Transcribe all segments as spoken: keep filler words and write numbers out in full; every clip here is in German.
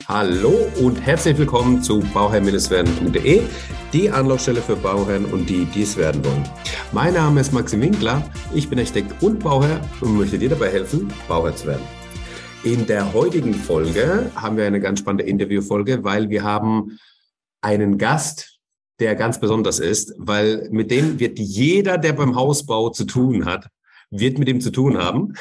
Hallo und herzlich willkommen zu bauherr-werden punkt de, die Anlaufstelle für Bauherren und die, die es werden wollen. Mein Name ist Maxim Winkler, ich bin Architekt und Bauherr und möchte dir dabei helfen, Bauherr zu werden. In der heutigen Folge haben wir eine ganz spannende Interviewfolge, weil wir haben einen Gast, der ganz besonders ist, weil mit dem wird jeder, der beim Hausbau zu tun hat, wird mit ihm zu tun haben.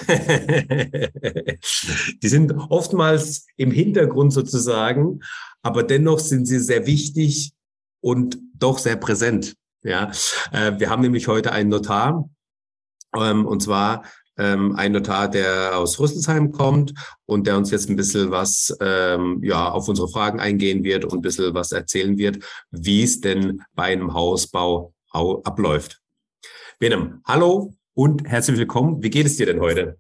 Die sind oftmals im Hintergrund sozusagen, aber dennoch sind sie sehr wichtig und doch sehr präsent. Ja, äh, wir haben nämlich heute einen Notar, ähm, und zwar ähm, ein Notar, der aus Rüsselsheim kommt und der uns jetzt ein bisschen was ähm, ja auf unsere Fragen eingehen wird und ein bisschen was erzählen wird, wie es denn bei einem Hausbau au- abläuft. Benem, hallo. Und herzlich willkommen. Wie geht es dir denn heute?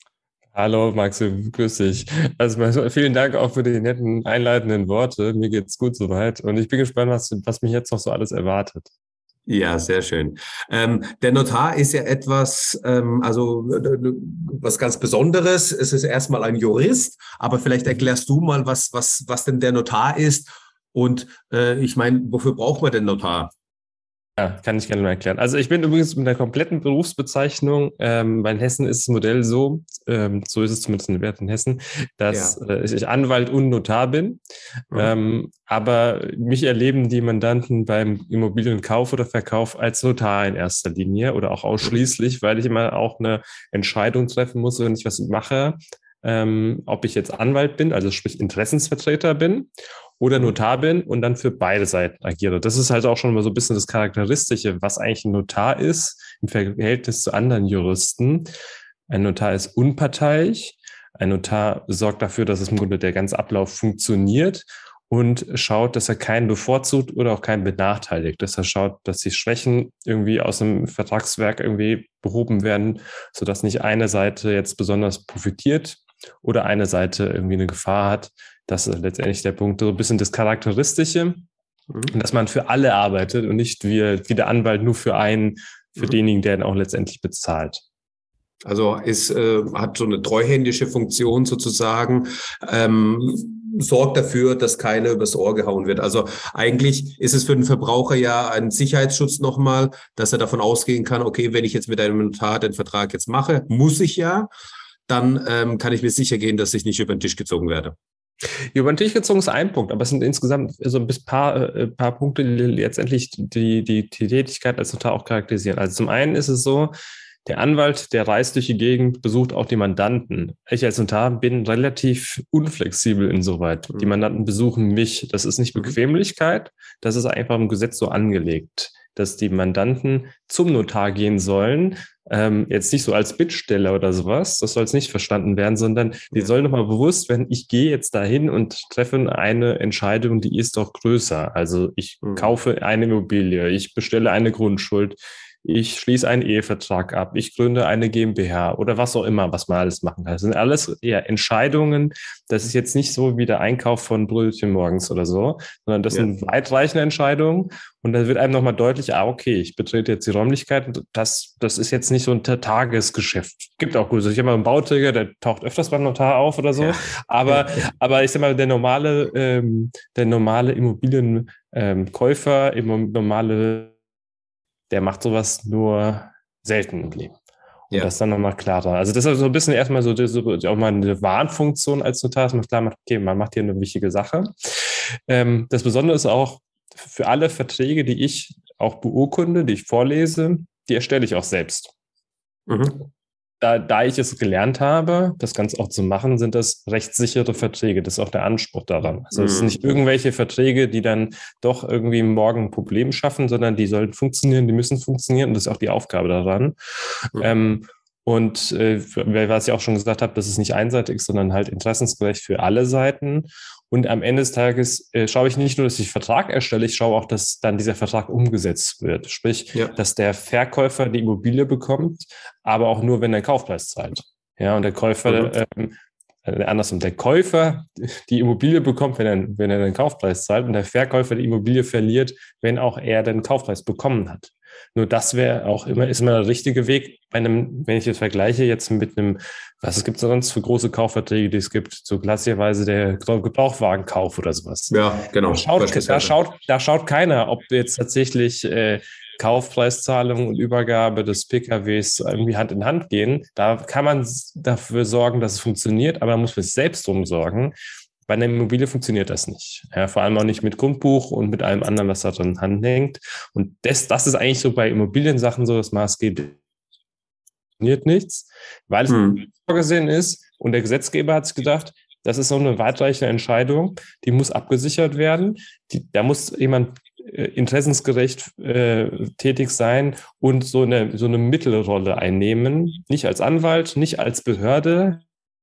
Hallo Maxim, grüß dich. Also vielen Dank auch für die netten einleitenden Worte. Mir geht's gut soweit und ich bin gespannt, was, was mich jetzt noch so alles erwartet. Ja, sehr schön. Ähm, der Notar ist ja etwas, ähm, also was ganz Besonderes. Es ist erstmal ein Jurist, aber vielleicht erklärst du mal, was, was, was denn der Notar ist. Und äh, ich meine, wofür braucht man den Notar? Ja, kann ich gerne mal erklären. Also ich bin übrigens mit der kompletten Berufsbezeichnung, ähm, bei Hessen ist das Modell so, ähm, so ist es zumindest in Wert in Hessen, dass Ja. äh, ich Anwalt und Notar bin. Mhm. Ähm, aber mich erleben die Mandanten beim Immobilienkauf oder Verkauf als Notar in erster Linie oder auch ausschließlich, weil ich immer auch eine Entscheidung treffen muss, wenn ich was mache, ähm, ob ich jetzt Anwalt bin, also sprich Interessensvertreter bin, oder Notar bin und dann für beide Seiten agiere. Das ist halt auch schon mal so ein bisschen das Charakteristische, was eigentlich ein Notar ist im Verhältnis zu anderen Juristen. Ein Notar ist unparteiisch. Ein Notar sorgt dafür, dass es im Grunde der ganze Ablauf funktioniert und schaut, dass er keinen bevorzugt oder auch keinen benachteiligt. Dass er schaut, dass die Schwächen irgendwie aus dem Vertragswerk irgendwie behoben werden, sodass nicht eine Seite jetzt besonders profitiert oder eine Seite irgendwie eine Gefahr hat. Das ist letztendlich der Punkt, so ein bisschen das Charakteristische, mhm. dass man für alle arbeitet und nicht wie, wie der Anwalt nur für einen, für mhm. denjenigen, der ihn auch letztendlich bezahlt. Also ist, äh, hat so eine treuhändische Funktion sozusagen, ähm, sorgt dafür, dass keiner übers Ohr gehauen wird. Also eigentlich ist es für den Verbraucher ja ein Sicherheitsschutz nochmal, dass er davon ausgehen kann, okay, wenn ich jetzt mit einem Notar den Vertrag jetzt mache, muss ich ja, dann ähm, kann ich mir sicher gehen, dass ich nicht über den Tisch gezogen werde. Über den Tisch gezogen ist ein Punkt, aber es sind insgesamt so ein paar, äh, paar Punkte, die letztendlich die, die, die Tätigkeit als Notar auch charakterisieren. Also zum einen ist es so, der Anwalt, der reist durch die Gegend, besucht auch die Mandanten. Ich als Notar bin relativ unflexibel insoweit. Mhm. Die Mandanten besuchen mich. Das ist nicht Bequemlichkeit, das ist einfach im Gesetz so angelegt, dass die Mandanten zum Notar gehen sollen. Ähm, jetzt nicht so als Bittsteller oder sowas, das soll es nicht verstanden werden, sondern die ja. sollen nochmal bewusst werden, ich gehe jetzt dahin und treffe eine Entscheidung, die ist doch größer. Also ich mhm. kaufe eine Immobilie, ich bestelle eine Grundschuld, ich schließe einen Ehevertrag ab, ich gründe eine GmbH oder was auch immer, was man alles machen kann. Das sind alles eher Entscheidungen. Das ist jetzt nicht so wie der Einkauf von Brötchen morgens oder so, sondern das ja. sind weitreichende Entscheidungen. Und dann wird einem nochmal deutlich, ah, okay, ich betrete jetzt die Räumlichkeiten. Das, das ist jetzt nicht so ein Tagesgeschäft. Gibt auch gut. Ich habe mal einen Bauträger, der taucht öfters beim Notar auf oder so. Ja. Aber, ja. aber ich sag mal, der normale, ähm, der normale Immobilienkäufer, ähm, normale der macht sowas nur selten im Leben. Und ja. das ist dann nochmal klarer. Also das ist so ein bisschen erstmal so, so auch mal eine Warnfunktion als Notar, dass man klar macht, okay, man macht hier eine wichtige Sache. Ähm, das Besondere ist auch, für alle Verträge, die ich auch beurkunde, die ich vorlese, die erstelle ich auch selbst. Mhm. Da, da ich es gelernt habe, das Ganze auch zu machen, sind das rechtssichere Verträge. Das ist auch der Anspruch daran. Also es sind nicht irgendwelche Verträge, die dann doch irgendwie morgen ein Problem schaffen, sondern die sollen funktionieren, die müssen funktionieren und das ist auch die Aufgabe daran. Mhm. Ähm, und äh, was ich auch schon gesagt habe, das ist nicht einseitig, sondern halt interessensgerecht für alle Seiten. Und am Ende des Tages äh, schaue ich nicht nur, dass ich Vertrag erstelle, ich schaue auch, dass dann dieser Vertrag umgesetzt wird. Sprich, ja. dass der Verkäufer die Immobilie bekommt, aber auch nur, wenn der Kaufpreis zahlt. Ja, und der Käufer, mhm. äh, andersrum, der Käufer die Immobilie bekommt, wenn er, wenn er den Kaufpreis zahlt und der Verkäufer die Immobilie verliert, wenn auch er den Kaufpreis bekommen hat. Nur das wäre auch immer, ist immer der richtige Weg. Bei einem, wenn ich jetzt vergleiche jetzt mit einem, was es gibt sonst für große Kaufverträge, die es gibt, so klassischerweise der Gebrauchtwagenkauf oder sowas. Ja, genau. Da schaut, da schaut, da schaut keiner, ob du jetzt tatsächlich äh, Kaufpreiszahlung und Übergabe des P K Ws irgendwie Hand in Hand gehen. Da kann man dafür sorgen, dass es funktioniert, aber man muss für sich selbst drum sorgen. Bei einer Immobilie funktioniert das nicht. Ja, vor allem auch nicht mit Grundbuch und mit allem anderen, was da drin hängt. Und das, das ist eigentlich so bei Immobiliensachen so das Maßgebliche. Funktioniert nichts, weil es hm. vorgesehen ist und der Gesetzgeber hat sich gedacht, das ist so eine weitreichende Entscheidung, die muss abgesichert werden. Die, da muss jemand äh, interessensgerecht äh, tätig sein und so eine, so eine Mittelrolle einnehmen. Nicht als Anwalt, nicht als Behörde,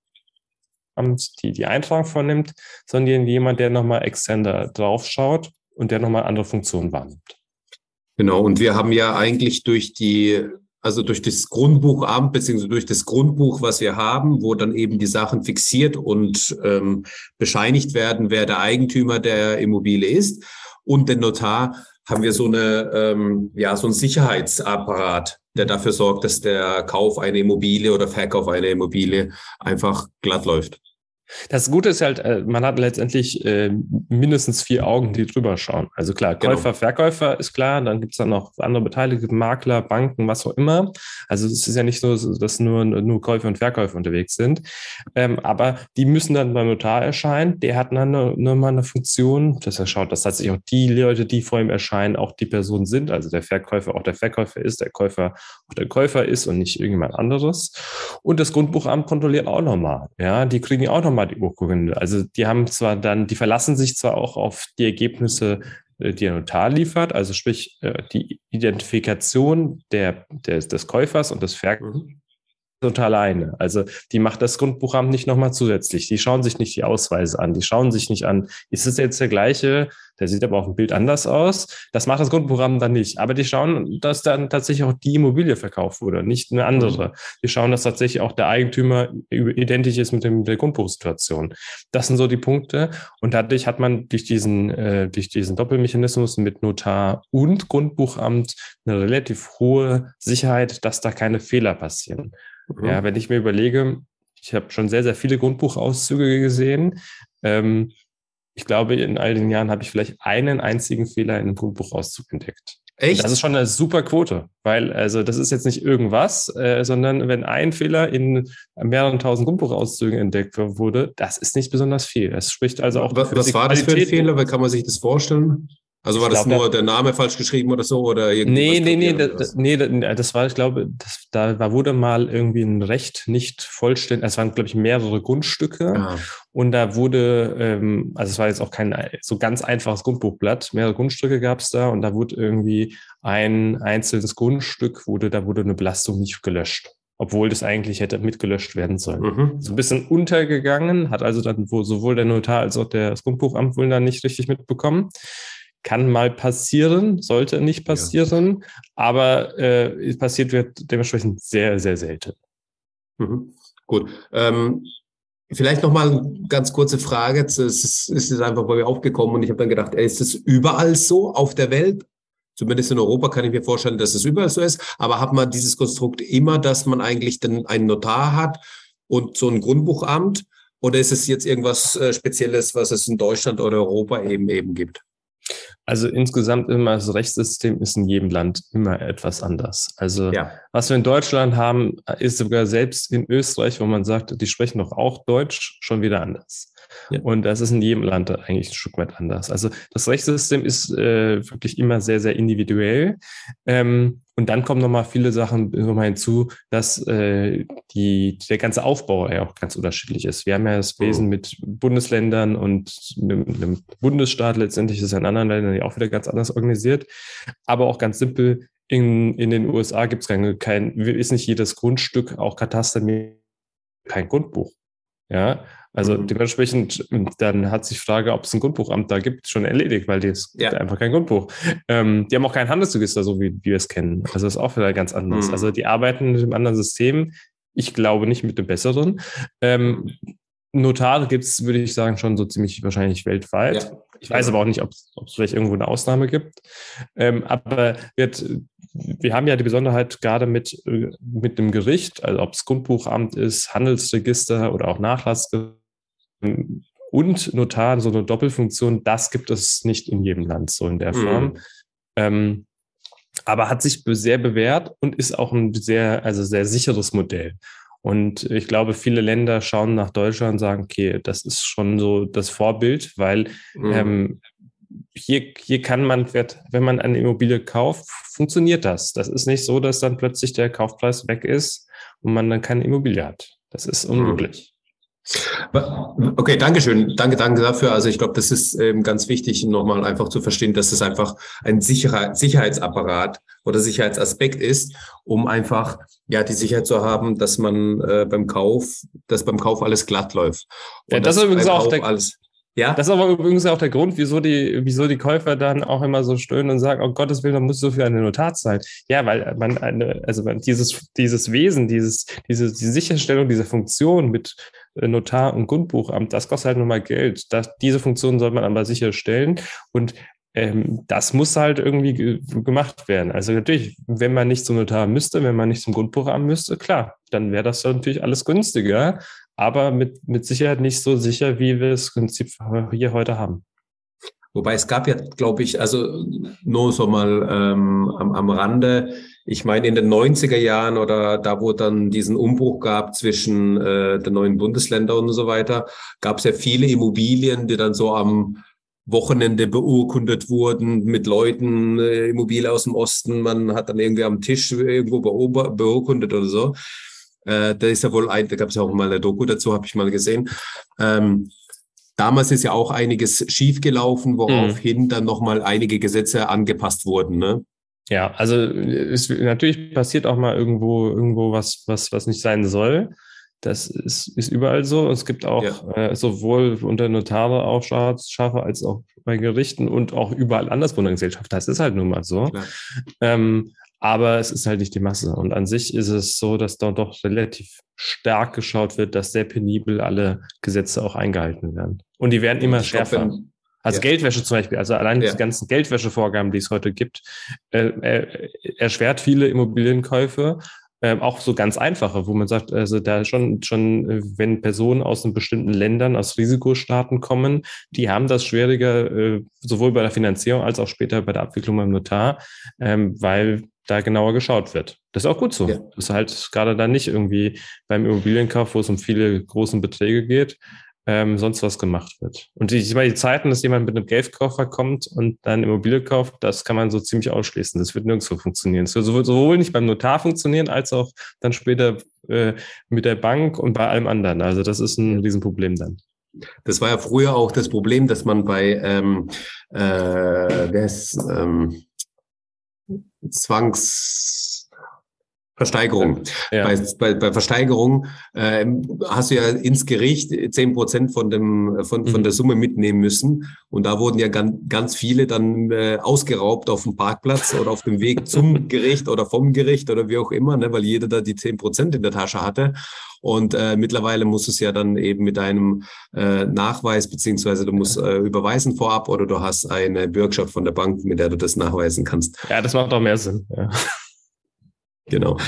die die Eintragung vornimmt, sondern jemand, der nochmal extern da drauf schaut und der nochmal andere Funktionen wahrnimmt. Genau, und wir haben ja eigentlich durch die, also durch das Grundbuchamt, beziehungsweise durch das Grundbuch, was wir haben, wo dann eben die Sachen fixiert und ähm, bescheinigt werden, wer der Eigentümer der Immobilie ist, und den Notar, haben wir so eine, ähm, ja, so einen Sicherheitsapparat, der dafür sorgt, dass der Kauf einer Immobilie oder Verkauf einer Immobilie einfach glatt läuft. Das Gute ist halt, man hat letztendlich äh, mindestens vier Augen, die drüber schauen. Also klar, Käufer, genau. Verkäufer ist klar, dann gibt's dann noch andere Beteiligte, Makler, Banken, was auch immer. Also es ist ja nicht so, dass nur, nur Käufer und Verkäufer unterwegs sind. Ähm, aber die müssen dann beim Notar erscheinen. Der hat dann eine, eine, eine Funktion, dass er schaut, dass tatsächlich auch die Leute, die vor ihm erscheinen, auch die Personen sind. Also der Verkäufer auch der Verkäufer ist, der Käufer auch der Käufer ist und nicht irgendjemand anderes. Und das Grundbuchamt kontrolliert auch nochmal. Ja, die kriegen ja auch nochmal die Urkunde. Also die haben zwar dann, die verlassen sich zwar auch auf die Ergebnisse, die der Notar liefert, also sprich die Identifikation der, der, des Käufers und des Verkäufers total alleine. Also die macht das Grundbuchamt nicht nochmal zusätzlich. Die schauen sich nicht die Ausweise an. Die schauen sich nicht an, ist es jetzt der gleiche? Der sieht aber auf dem Bild anders aus. Das macht das Grundbuchamt dann nicht. Aber die schauen, dass dann tatsächlich auch die Immobilie verkauft wurde, nicht eine andere. Die schauen, dass tatsächlich auch der Eigentümer identisch ist mit dem, der Grundbuchsituation. Das sind so die Punkte. Und dadurch hat man durch diesen, äh, durch diesen Doppelmechanismus mit Notar und Grundbuchamt eine relativ hohe Sicherheit, dass da keine Fehler passieren. Mhm. Ja, wenn ich mir überlege, ich habe schon sehr, sehr viele Grundbuchauszüge gesehen. Ähm, ich glaube, in all den Jahren habe ich vielleicht einen einzigen Fehler in einem Grundbuchauszug entdeckt. Echt? Das ist schon eine super Quote, weil also das ist jetzt nicht irgendwas, äh, sondern wenn ein Fehler in mehreren tausend Grundbuchauszügen entdeckt wurde, das ist nicht besonders viel. Das spricht also auch was, für was die war Qualität. Das für ein Fehler? Wie kann man sich das vorstellen? Also war ich das glaub, nur der Name falsch geschrieben oder so? Oder nee, nee, nee, das, nee, das war, ich glaube, das, da war, wurde mal irgendwie ein Recht nicht vollständig, es waren, glaube ich, mehrere Grundstücke ah. und da wurde, ähm, also es war jetzt auch kein so ganz einfaches Grundbuchblatt, mehrere Grundstücke gab es da und da wurde irgendwie ein einzelnes Grundstück, wurde, da wurde eine Belastung nicht gelöscht. Obwohl das eigentlich hätte mitgelöscht werden sollen. Mhm. So ein bisschen untergegangen, hat also dann wohl sowohl der Notar als auch das Grundbuchamt wohl dann nicht richtig mitbekommen. Kann mal passieren, sollte nicht passieren, ja. aber äh, passiert wird dementsprechend sehr, sehr selten. Mhm. Gut. Ähm, vielleicht noch mal eine ganz kurze Frage. Es ist, ist es einfach bei mir aufgekommen und ich habe dann gedacht, ey, ist das überall so auf der Welt? Zumindest in Europa kann ich mir vorstellen, dass es überall so ist. Aber hat man dieses Konstrukt immer, dass man eigentlich dann einen Notar hat und so ein Grundbuchamt? Oder ist es jetzt irgendwas äh, Spezielles, was es in Deutschland oder Europa eben eben gibt? Also insgesamt immer das Rechtssystem ist in jedem Land immer etwas anders. Also ja. Was wir in Deutschland haben, ist sogar selbst in Österreich, wo man sagt, die sprechen doch auch Deutsch, schon wieder anders. Ja. Und das ist in jedem Land eigentlich ein Stück weit anders. Also das Rechtssystem ist äh, wirklich immer sehr, sehr individuell. Ähm, und dann kommen nochmal viele Sachen nochmal hinzu, dass äh, die, der ganze Aufbau ja auch ganz unterschiedlich ist. Wir haben ja das Wesen oh. mit Bundesländern und einem, einem Bundesstaat. Letztendlich ist es in anderen Ländern ja auch wieder ganz anders organisiert. Aber auch ganz simpel, in, in den U S A gibt es kein, kein, ist nicht jedes Grundstück, auch Kataster, kein Grundbuch. Ja, also mhm. dementsprechend, dann hat sich die Frage, ob es ein Grundbuchamt da gibt, schon erledigt, weil die ist ja. einfach kein Grundbuch. Ähm, die haben auch kein Handelsregister, so wie, wie wir es kennen. Also das ist auch wieder ganz anders. Mhm. Also die arbeiten mit einem anderen System. Ich glaube nicht mit dem besseren. Ähm, Notare gibt es, würde ich sagen, schon so ziemlich wahrscheinlich weltweit. Ja. Ich weiß aber auch nicht, ob es vielleicht irgendwo eine Ausnahme gibt. Ähm, aber wird wir haben ja die Besonderheit gerade mit, mit dem Gericht, also ob es Grundbuchamt ist, Handelsregister oder auch Nachlass und Notar, so eine Doppelfunktion, das gibt es nicht in jedem Land so in der Form. Mhm. Ähm, aber hat sich sehr bewährt und ist auch ein sehr, also sehr sicheres Modell. Und ich glaube, viele Länder schauen nach Deutschland und sagen, okay, das ist schon so das Vorbild, weil Mhm. ähm, hier, hier kann man, wenn man eine Immobilie kauft, funktioniert das. Das ist nicht so, dass dann plötzlich der Kaufpreis weg ist und man dann keine Immobilie hat. Das ist unmöglich. Okay, danke schön. Danke, danke dafür. Also ich glaube, das ist ähm, ganz wichtig, nochmal einfach zu verstehen, dass es einfach ein sicherer Sicherheitsapparat oder Sicherheitsaspekt ist, um einfach ja die Sicherheit zu haben, dass man äh, beim Kauf, dass beim Kauf alles glatt läuft. Und ja, das ist übrigens auch der, alles, ja? Das ist aber übrigens auch der Grund, wieso die, wieso die Käufer dann auch immer so stöhnen und sagen, oh Gottes Willen, man muss so viel an den Notar zahlen. Ja, weil man eine, also man dieses, dieses Wesen, dieses, diese, die Sicherstellung dieser Funktion mit Notar und Grundbuchamt, das kostet halt nur mal Geld. Das, diese Funktion soll man aber sicherstellen und ähm, das muss halt irgendwie ge- gemacht werden. Also natürlich, wenn man nicht zum Notar müsste, wenn man nicht zum Grundbuchamt müsste, klar, dann wäre das natürlich alles günstiger, aber mit, mit Sicherheit nicht so sicher, wie wir es im Prinzip hier heute haben. Wobei es gab ja, glaube ich, also nur so mal ähm, am, am Rande, ich meine in den neunziger Jahren oder da, wo dann diesen Umbruch gab zwischen äh, den neuen Bundesländern und so weiter, gab es ja viele Immobilien, die dann so am Wochenende beurkundet wurden mit Leuten, äh, Immobilie aus dem Osten, man hat dann irgendwie am Tisch irgendwo beober- beurkundet oder so. Äh, da ist ja wohl ein, da gab es ja auch mal eine Doku dazu, habe ich mal gesehen. Ähm, damals ist ja auch einiges schiefgelaufen, woraufhin mhm. dann nochmal einige Gesetze angepasst wurden, ne? Ja, also es, natürlich passiert auch mal irgendwo irgendwo was, was, was nicht sein soll. Das ist, ist überall so. Es gibt auch ja. äh, sowohl unter Notare auch scharfe als auch bei Gerichten und auch überall anders Wohnungsgesellschaften. Das ist halt nun mal so. Ähm, aber es ist halt nicht die Masse. Und an sich ist es so, dass dort doch relativ stark geschaut wird, dass sehr penibel alle Gesetze auch eingehalten werden. Und die werden immer schärfer. Glaub, wenn, also ja. Geldwäsche zum Beispiel, also allein ja. die ganzen Geldwäschevorgaben, die es heute gibt, äh, äh, erschwert viele Immobilienkäufe. Ähm, auch so ganz einfache, wo man sagt, also da schon, schon, wenn Personen aus den bestimmten Ländern, aus Risikostaaten kommen, die haben das schwieriger, äh, sowohl bei der Finanzierung als auch später bei der Abwicklung beim Notar, ähm, weil da genauer geschaut wird. Das ist auch gut so. Ja. Das ist halt gerade dann nicht irgendwie beim Immobilienkauf, wo es um viele große Beträge geht, ähm, sonst was gemacht wird. Und die, ich meine, die Zeiten, dass jemand mit einem Geldkoffer kommt und dann Immobilie kauft, das kann man so ziemlich ausschließen. Das wird nirgendwo funktionieren. Das wird sowohl nicht beim Notar funktionieren, als auch dann später äh, mit der Bank und bei allem anderen. Also das ist ein Riesenproblem dann. Das war ja früher auch das Problem, dass man bei ähm, äh, wer ist, ähm, Zwangs Versteigerung. Ja. Bei, bei, bei Versteigerung äh, hast du ja ins Gericht zehn Prozent von dem von von mhm. der Summe mitnehmen müssen und da wurden ja ganz ganz viele dann äh, ausgeraubt auf dem Parkplatz oder auf dem Weg zum Gericht oder vom Gericht oder wie auch immer, ne, weil jeder da die zehn Prozent in der Tasche hatte. Und äh, mittlerweile musst du es ja dann eben mit einem äh, Nachweis, beziehungsweise du musst äh, überweisen vorab oder du hast eine Bürgschaft von der Bank, mit der du das nachweisen kannst. Ja, das macht auch mehr Sinn. Ja. Genau.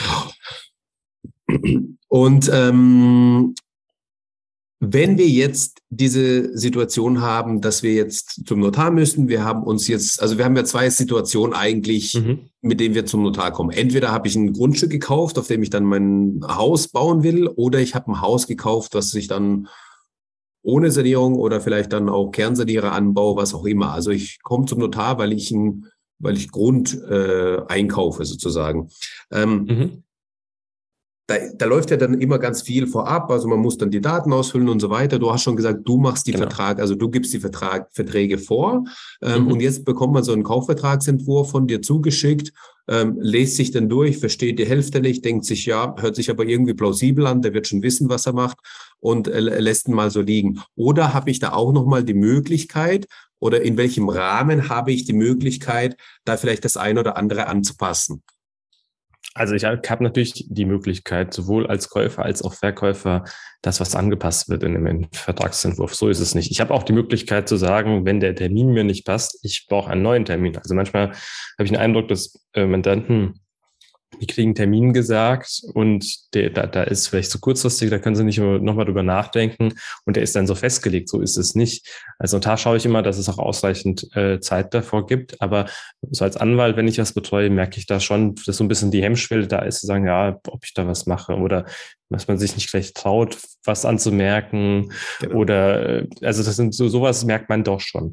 Und ähm, wenn wir jetzt diese Situation haben, dass wir jetzt zum Notar müssen, wir haben uns jetzt, also wir haben ja zwei Situationen eigentlich, mhm. mit denen wir zum Notar kommen. Entweder habe ich ein Grundstück gekauft, auf dem ich dann mein Haus bauen will, oder ich habe ein Haus gekauft, was ich dann ohne Sanierung oder vielleicht dann auch Kernsanierer anbaue, was auch immer. Also ich komme zum Notar, weil ich ein weil ich Grund äh, einkaufe sozusagen. Ähm, mhm. da, da läuft ja dann immer ganz viel vorab, also man muss dann die Daten ausfüllen und so weiter. Du hast schon gesagt, du machst die genau. Vertrag, also du gibst die Vertrag, Verträge vor ähm, mhm. und jetzt bekommt man so einen Kaufvertragsentwurf von dir zugeschickt, ähm, lest sich dann durch, versteht die Hälfte nicht, denkt sich, ja, hört sich aber irgendwie plausibel an, der wird schon wissen, was er macht und äh, lässt ihn mal so liegen. Oder habe ich da auch nochmal die Möglichkeit, oder in welchem Rahmen habe ich die Möglichkeit, da vielleicht das eine oder andere anzupassen? Also ich habe natürlich die Möglichkeit, sowohl als Käufer als auch Verkäufer, dass was angepasst wird in dem Vertragsentwurf. So ist es nicht. Ich habe auch die Möglichkeit zu sagen, wenn der Termin mir nicht passt, ich brauche einen neuen Termin. Also manchmal habe ich den Eindruck, dass äh, Mandanten, die kriegen einen Termin gesagt und der, da, da ist vielleicht zu kurzfristig, da können sie nicht nochmal drüber nachdenken und der ist dann so festgelegt. So ist es nicht. Als Notar schaue ich immer, dass es auch ausreichend äh, Zeit davor gibt. Aber so als Anwalt, wenn ich was betreue, merke ich da schon, dass so ein bisschen die Hemmschwelle da ist, zu sagen, ja, ob ich da was mache oder dass man sich nicht gleich traut, was anzumerken. Genau. Oder, also das sind so, sowas merkt man doch schon.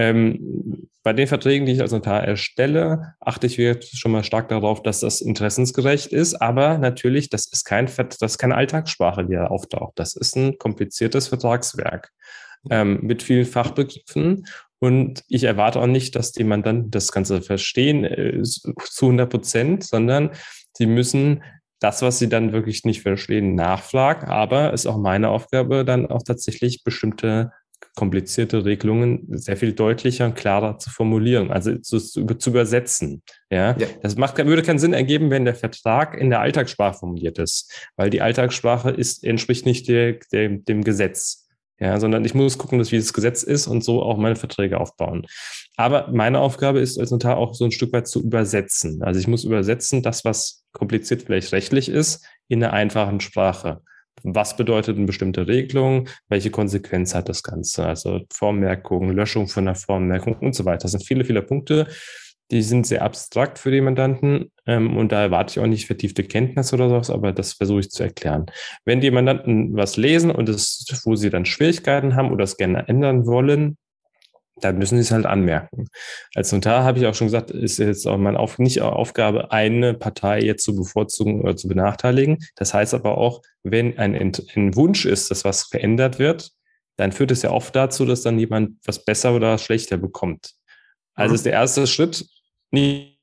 Ähm, bei den Verträgen, die ich als Notar erstelle, achte ich jetzt schon mal stark darauf, dass das interessensgerecht ist. Aber natürlich, das ist kein, das ist keine Alltagssprache, die da auftaucht. Das ist ein kompliziertes Vertragswerk ähm, mit vielen Fachbegriffen. Und ich erwarte auch nicht, dass die Mandanten das Ganze verstehen äh, zu hundert Prozent, sondern sie müssen das, was sie dann wirklich nicht verstehen, nachfragen. Aber es ist auch meine Aufgabe, dann auch tatsächlich bestimmte komplizierte Regelungen sehr viel deutlicher und klarer zu formulieren, also zu, zu übersetzen. Ja? ja, das macht, würde keinen Sinn ergeben, wenn der Vertrag in der Alltagssprache formuliert ist, weil die Alltagssprache ist, entspricht nicht der, der, dem Gesetz. Ja, sondern ich muss gucken, dass wie das Gesetz ist und so auch meine Verträge aufbauen. Aber meine Aufgabe ist als Notar auch so ein Stück weit zu übersetzen. Also ich muss übersetzen, das, was kompliziert vielleicht rechtlich ist, in einer einfachen Sprache. Was bedeutet eine bestimmte Regelung? Welche Konsequenz hat das Ganze? Also Vormerkung, Löschung von der Vormerkung und so weiter. Das sind viele, viele Punkte. Die sind sehr abstrakt für die Mandanten ähm, und da erwarte ich auch nicht vertiefte Kenntnis oder sowas, aber das versuche ich zu erklären. Wenn die Mandanten was lesen und es, wo sie dann Schwierigkeiten haben oder es gerne ändern wollen, dann müssen sie es halt anmerken. Als Notar habe ich auch schon gesagt, ist jetzt auch meine Auf- nicht Aufgabe, eine Partei jetzt zu bevorzugen oder zu benachteiligen. Das heißt aber auch, wenn ein, ein Wunsch ist, dass was verändert wird, dann führt es ja oft dazu, dass dann jemand was besser oder schlechter bekommt. Also ist der erste Schritt, nicht,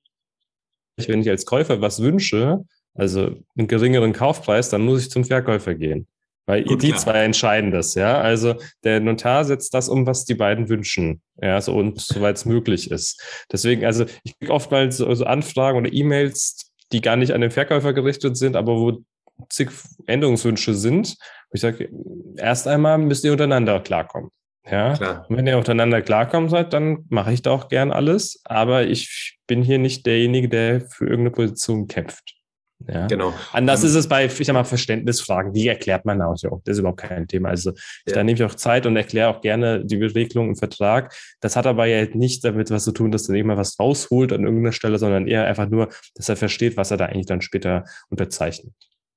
wenn ich als Käufer was wünsche, also einen geringeren Kaufpreis, dann muss ich zum Verkäufer gehen. Weil Gut, die klar. zwei entscheiden das, ja. Also der Notar setzt das um, was die beiden wünschen, ja, so und soweit es möglich ist. Deswegen, also ich kriege oftmals so, so Anfragen oder E-Mails, die gar nicht an den Verkäufer gerichtet sind, aber wo zig Änderungswünsche sind. Ich sage, erst einmal müsst ihr untereinander klarkommen. Ja, Klar. Und wenn ihr untereinander klarkommen seid, dann mache ich da auch gern alles. Aber ich bin hier nicht derjenige, der für irgendeine Position kämpft. Ja. Genau. Anders ähm, ist es bei, ich sag mal, Verständnisfragen. Die erklärt man auch. Das ist überhaupt kein Thema. Also ja. Da nehme ich auch Zeit und erkläre auch gerne die Regelung im Vertrag. Das hat aber ja nicht damit was zu tun, dass er immer was rausholt an irgendeiner Stelle, sondern eher einfach nur, dass er versteht, was er da eigentlich dann später unterzeichnet.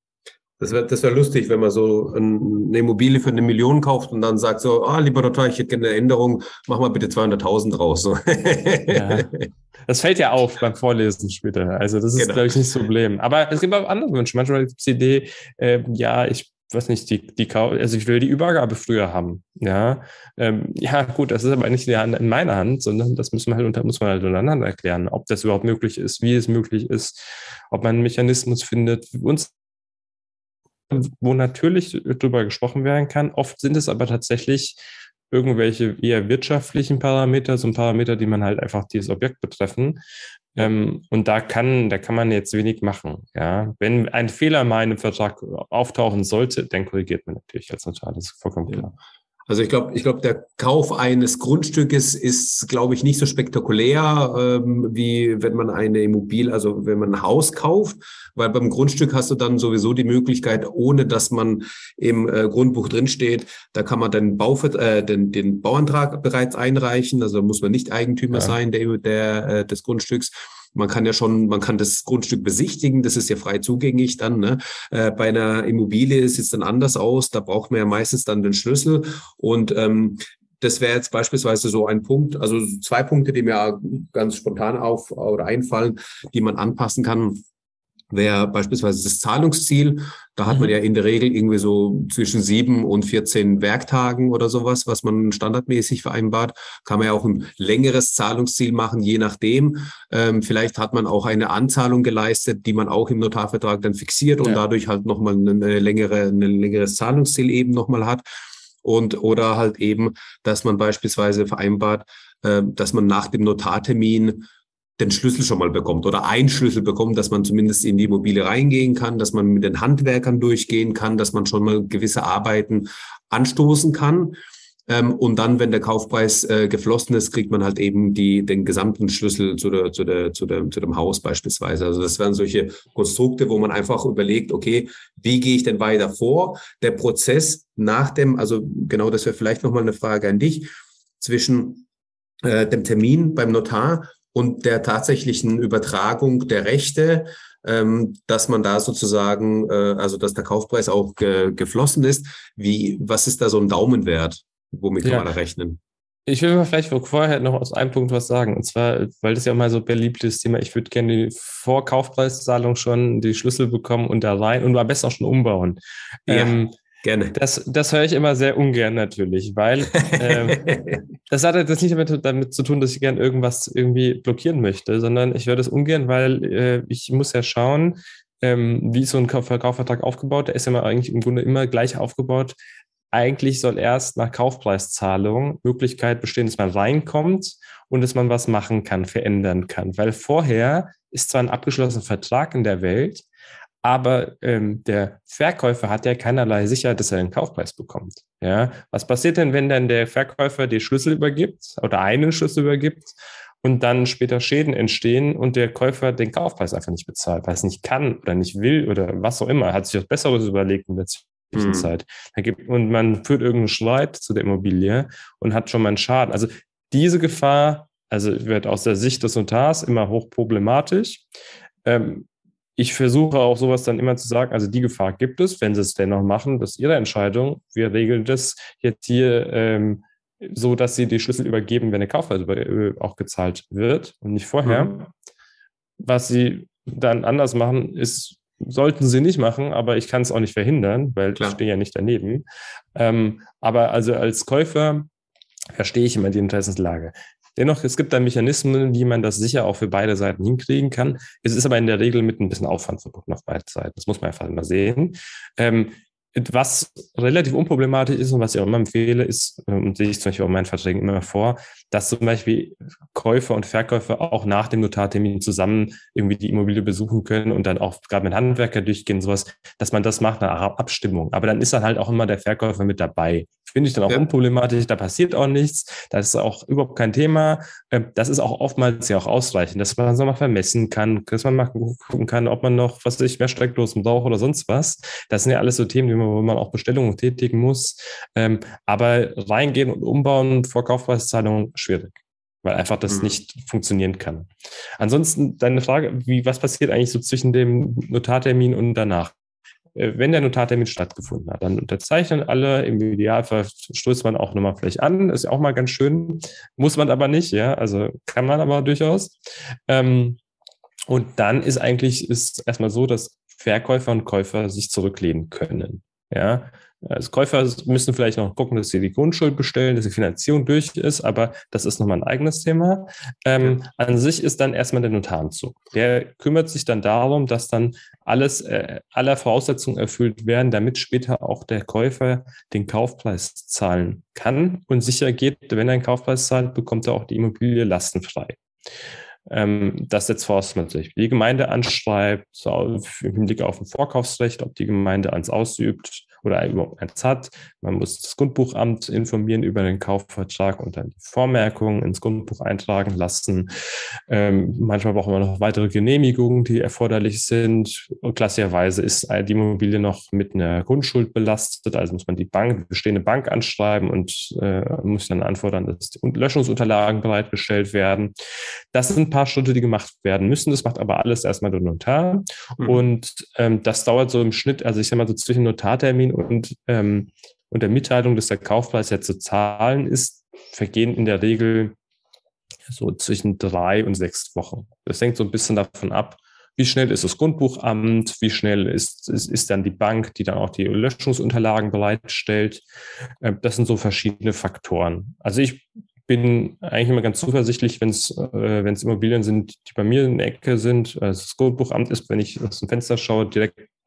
Das wäre das wär lustig, wenn man so eine Immobilie für eine Million kauft und dann sagt so, ah, lieber Notar, ich hätte gerne eine Änderung, mach mal bitte zweihunderttausend raus. So. Ja. Das fällt ja auf beim Vorlesen später. Also das ist, genau. glaube ich, nicht das Problem. Aber es gibt auch andere Wünsche. Manchmal gibt es die Idee, äh, ja, ich weiß nicht, die, die, also ich will die Übergabe früher haben. Ja, ähm, ja, gut, das ist aber nicht in meiner Hand, sondern das müssen wir halt unter, muss man halt untereinander erklären, ob das überhaupt möglich ist, wie es möglich ist, ob man einen Mechanismus findet, uns wo natürlich drüber gesprochen werden kann. Oft sind es aber tatsächlich irgendwelche eher wirtschaftlichen Parameter, so ein Parameter, die man halt einfach dieses Objekt betreffen. Ähm, und da kann, da kann man jetzt wenig machen. Ja, wenn ein Fehler mal in einem Vertrag auftauchen sollte, dann korrigiert man natürlich als Notar. Das ist vollkommen klar. Ja. Also ich glaube, ich glaube, der Kauf eines Grundstückes ist, glaube ich, nicht so spektakulär, ähm, wie wenn man eine Immobilie, also wenn man ein Haus kauft, weil beim Grundstück hast du dann sowieso die Möglichkeit, ohne dass man im äh, Grundbuch drinsteht, da kann man den, Bau, äh, den, den Bauantrag bereits einreichen, also da muss man nicht Eigentümer ja. sein der, der äh, des Grundstücks. Man kann ja schon, man kann das Grundstück besichtigen, das ist ja frei zugänglich dann. Ne? Äh, bei einer Immobilie sieht es dann anders aus, da braucht man ja meistens dann den Schlüssel und ähm, das wäre jetzt beispielsweise so ein Punkt, also zwei Punkte, die mir ganz spontan auf oder einfallen, die man anpassen kann. Wäre beispielsweise das Zahlungsziel. Da hat man ja in der Regel irgendwie so zwischen sieben und vierzehn Werktagen oder sowas, was man standardmäßig vereinbart. Kann man ja auch ein längeres Zahlungsziel machen, je nachdem. Ähm, vielleicht hat man auch eine Anzahlung geleistet, die man auch im Notarvertrag dann fixiert und ja. dadurch halt nochmal eine längere, ein längeres Zahlungsziel eben nochmal hat. Und oder halt eben, dass man beispielsweise vereinbart, äh, dass man nach dem Notartermin den Schlüssel schon mal bekommt oder einen Schlüssel bekommt, dass man zumindest in die Immobilie reingehen kann, dass man mit den Handwerkern durchgehen kann, dass man schon mal gewisse Arbeiten anstoßen kann. Ähm, und dann, wenn der Kaufpreis äh, geflossen ist, kriegt man halt eben die, den gesamten Schlüssel zu der, zu der, zu der, zu dem Haus beispielsweise. Also das wären solche Konstrukte, wo man einfach überlegt, okay, wie gehe ich denn weiter vor? Der Prozess nach dem, also genau, das wäre vielleicht nochmal eine Frage an dich, zwischen äh, dem Termin beim Notar und der tatsächlichen Übertragung der Rechte, ähm, dass man da sozusagen, äh, also dass der Kaufpreis auch ge- geflossen ist. Wie, was ist da so ein Daumenwert? Womit kann Ja, man da rechnen? ich will mal vielleicht vorher noch aus einem Punkt was sagen. Und zwar, weil das ja auch mal so beliebtes Thema, ich würde gerne die Vorkaufpreiszahlung schon, die Schlüssel bekommen und da rein und am besten auch schon umbauen. Ja, Ähm, gerne. das, das höre ich immer sehr ungern natürlich, weil ähm, das hat das nicht damit, damit zu tun, dass ich gern irgendwas irgendwie blockieren möchte, sondern ich höre das ungern, weil äh, ich muss ja schauen, ähm, wie ist so ein Kaufvertrag aufgebaut. Der ist ja mal eigentlich im Grunde immer gleich aufgebaut. Eigentlich soll erst nach Kaufpreiszahlung Möglichkeit bestehen, dass man reinkommt und dass man was machen kann, verändern kann. Weil vorher ist zwar ein abgeschlossener Vertrag in der Welt, aber ähm, der Verkäufer hat ja keinerlei Sicherheit, dass er den Kaufpreis bekommt. Ja? Was passiert denn, wenn dann der Verkäufer die Schlüssel übergibt oder einen Schlüssel übergibt und dann später Schäden entstehen und der Käufer den Kaufpreis einfach nicht bezahlt, weil es nicht kann oder nicht will oder was auch immer, hat sich was Besseres überlegt in der Zwischenzeit. Hm. Und man führt irgendeinen Streit zu der Immobilie und hat schon mal einen Schaden. Also diese Gefahr, also wird aus der Sicht des Notars immer hochproblematisch. Ähm, Ich versuche auch sowas dann immer zu sagen, also die Gefahr gibt es, wenn sie es dennoch machen, das ist ihre Entscheidung. Wir regeln das jetzt hier ähm, so, dass sie die Schlüssel übergeben, wenn der Kaufpreis auch gezahlt wird und nicht vorher. Mhm. Was sie dann anders machen, ist, sollten sie nicht machen, aber ich kann es auch nicht verhindern, weil Klar. ich stehe ja nicht daneben. Ähm, aber also als Käufer verstehe ich immer die Interessenslage. Dennoch, es gibt da Mechanismen, wie man das sicher auch für beide Seiten hinkriegen kann. Es ist aber in der Regel mit ein bisschen Aufwand verbunden auf beiden Seiten. Das muss man einfach immer sehen. Ähm, was relativ unproblematisch ist und was ich auch immer empfehle, ist, und sehe ich zum Beispiel auch in meinen Verträgen immer vor, dass zum Beispiel Käufer und Verkäufer auch nach dem Notartermin zusammen irgendwie die Immobilie besuchen können und dann auch gerade mit Handwerker durchgehen, sowas, dass man das macht nach Abstimmung. Aber dann ist dann halt auch immer der Verkäufer mit dabei. Finde ich dann auch ja. unproblematisch, da passiert auch nichts, das ist auch überhaupt kein Thema. Das ist auch oftmals ja auch ausreichend, dass man so mal vermessen kann, dass man mal gucken kann, ob man noch, was weiß ich, mehr Steckdosen braucht oder sonst was. Das sind ja alles so Themen, die man, wo man auch Bestellungen tätigen muss. Aber reingehen und umbauen vor Kaufpreiszahlung schwierig, weil einfach das mhm. nicht funktionieren kann. Ansonsten deine Frage, wie, was passiert eigentlich so zwischen dem Notartermin und danach? Wenn der Notartermin stattgefunden hat, dann unterzeichnen alle, im Idealfall stößt man auch nochmal vielleicht an, ist ja auch mal ganz schön, muss man aber nicht, ja, also kann man aber durchaus. Ähm, und dann ist eigentlich, ist erstmal so, dass Verkäufer und Käufer sich zurücklehnen können, ja. Als Käufer müssen vielleicht noch gucken, dass sie die Grundschuld bestellen, dass die Finanzierung durch ist, aber das ist nochmal ein eigenes Thema. Ähm, ja. An sich ist dann erstmal der Notar am Zug. Der kümmert sich dann darum, dass dann alles, äh, aller Voraussetzungen erfüllt werden, damit später auch der Käufer den Kaufpreis zahlen kann und sicher geht, wenn er einen Kaufpreis zahlt, bekommt er auch die Immobilie lastenfrei. Ähm, das setzt voraus, dass man sich die Gemeinde anschreibt, so im Hinblick auf ein Vorkaufsrecht, ob die Gemeinde eins ausübt oder überhaupt eins hat. Man muss das Grundbuchamt informieren über den Kaufvertrag und dann die Vormerkungen ins Grundbuch eintragen lassen. Ähm, manchmal brauchen wir noch weitere Genehmigungen, die erforderlich sind. Und klassischerweise ist die Immobilie noch mit einer Grundschuld belastet, also muss man die Bank, die bestehende Bank anschreiben und äh, muss dann anfordern, dass die Löschungsunterlagen bereitgestellt werden. Das sind ein paar Schritte, die gemacht werden müssen. Das macht aber alles erstmal der Notar. Mhm. Und ähm, das dauert so im Schnitt, also ich sag mal so zwischen Notartermin und, ähm, und der Mitteilung, dass der Kaufpreis ja zu zahlen ist, vergehen in der Regel so zwischen drei und sechs Wochen. Das hängt so ein bisschen davon ab, wie schnell ist das Grundbuchamt, wie schnell ist, ist, ist dann die Bank, die dann auch die Löschungsunterlagen bereitstellt. Äh, das sind so verschiedene Faktoren. Also ich bin eigentlich immer ganz zuversichtlich, wenn es äh, wenn es Immobilien sind, die bei mir in der Ecke sind. Also das Grundbuchamt ist, wenn ich aus dem Fenster schaue, direkt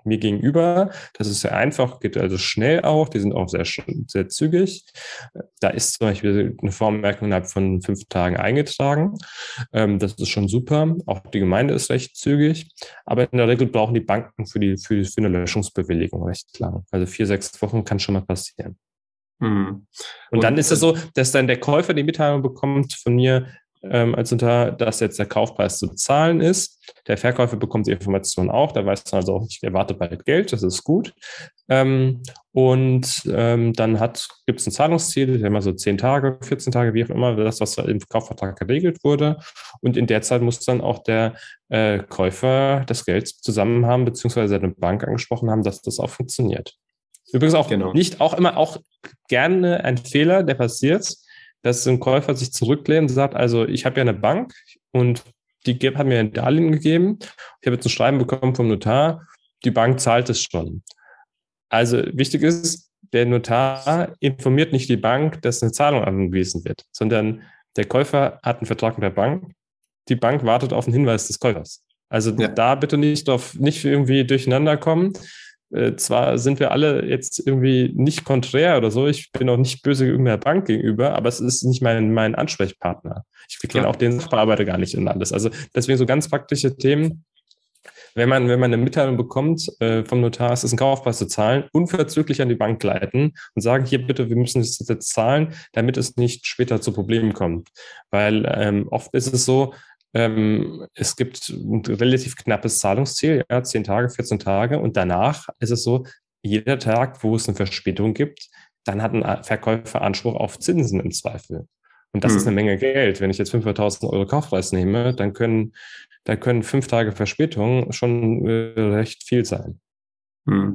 mir gegenüber. Das ist sehr einfach, geht also schnell auch. Die sind auch sehr, sehr zügig. Da ist zum Beispiel eine Vormerkung innerhalb von fünf Tagen eingetragen. Ähm, das ist schon super. Auch die Gemeinde ist recht zügig. Aber in der Regel brauchen die Banken für, die, für, für eine Löschungsbewilligung recht lang. Also vier, sechs Wochen kann schon mal passieren. Mhm. Und, Und dann ist es so, dass dann der Käufer die Mitteilung bekommt von mir, ähm, als unter, dass jetzt der Kaufpreis zu zahlen ist. Der Verkäufer bekommt die Information auch, da weiß man also auch nicht, er wartet bald Geld, das ist gut. Ähm, und ähm, dann gibt es ein Zahlungsziel, immer so zehn Tage, vierzehn Tage, wie auch immer, das, was im Kaufvertrag geregelt wurde. Und in der Zeit muss dann auch der äh, Käufer das Geld zusammen haben, beziehungsweise seine Bank angesprochen haben, dass das auch funktioniert. Übrigens auch genau. nicht, auch immer auch gerne ein Fehler, der passiert, dass ein Käufer sich zurücklehnt und sagt, also ich habe ja eine Bank und die hat mir ein Darlehen gegeben. Ich habe jetzt ein Schreiben bekommen vom Notar, die Bank zahlt es schon. Also wichtig ist, der Notar informiert nicht die Bank, dass eine Zahlung angewiesen wird, sondern der Käufer hat einen Vertrag mit der Bank. Die Bank wartet auf den Hinweis des Käufers. Also ja. da bitte nicht drauf, nicht irgendwie durcheinander kommen. Äh, zwar sind wir alle jetzt irgendwie nicht konträr oder so, ich bin auch nicht böse irgendeiner Bank gegenüber, aber es ist nicht mein, mein Ansprechpartner. Ich kenne auch den Sachbearbeiter gar nicht und alles. Also deswegen so ganz praktische Themen. Wenn man, wenn man eine Mitteilung bekommt äh, vom Notar, es ist ein Kaufpreis zu zahlen, unverzüglich an die Bank leiten und sagen, hier bitte, wir müssen das jetzt zahlen, damit es nicht später zu Problemen kommt. Weil ähm, oft ist es so, Ähm, es gibt ein relativ knappes Zahlungsziel, ja, zehn Tage, vierzehn Tage. Und danach ist es so, jeder Tag, wo es eine Verspätung gibt, dann hat ein Verkäufer Anspruch auf Zinsen im Zweifel. Und das hm. ist eine Menge Geld. Wenn ich jetzt fünfhunderttausend Euro Kaufpreis nehme, dann können, dann können fünf Tage Verspätung schon äh, recht viel sein. Hm.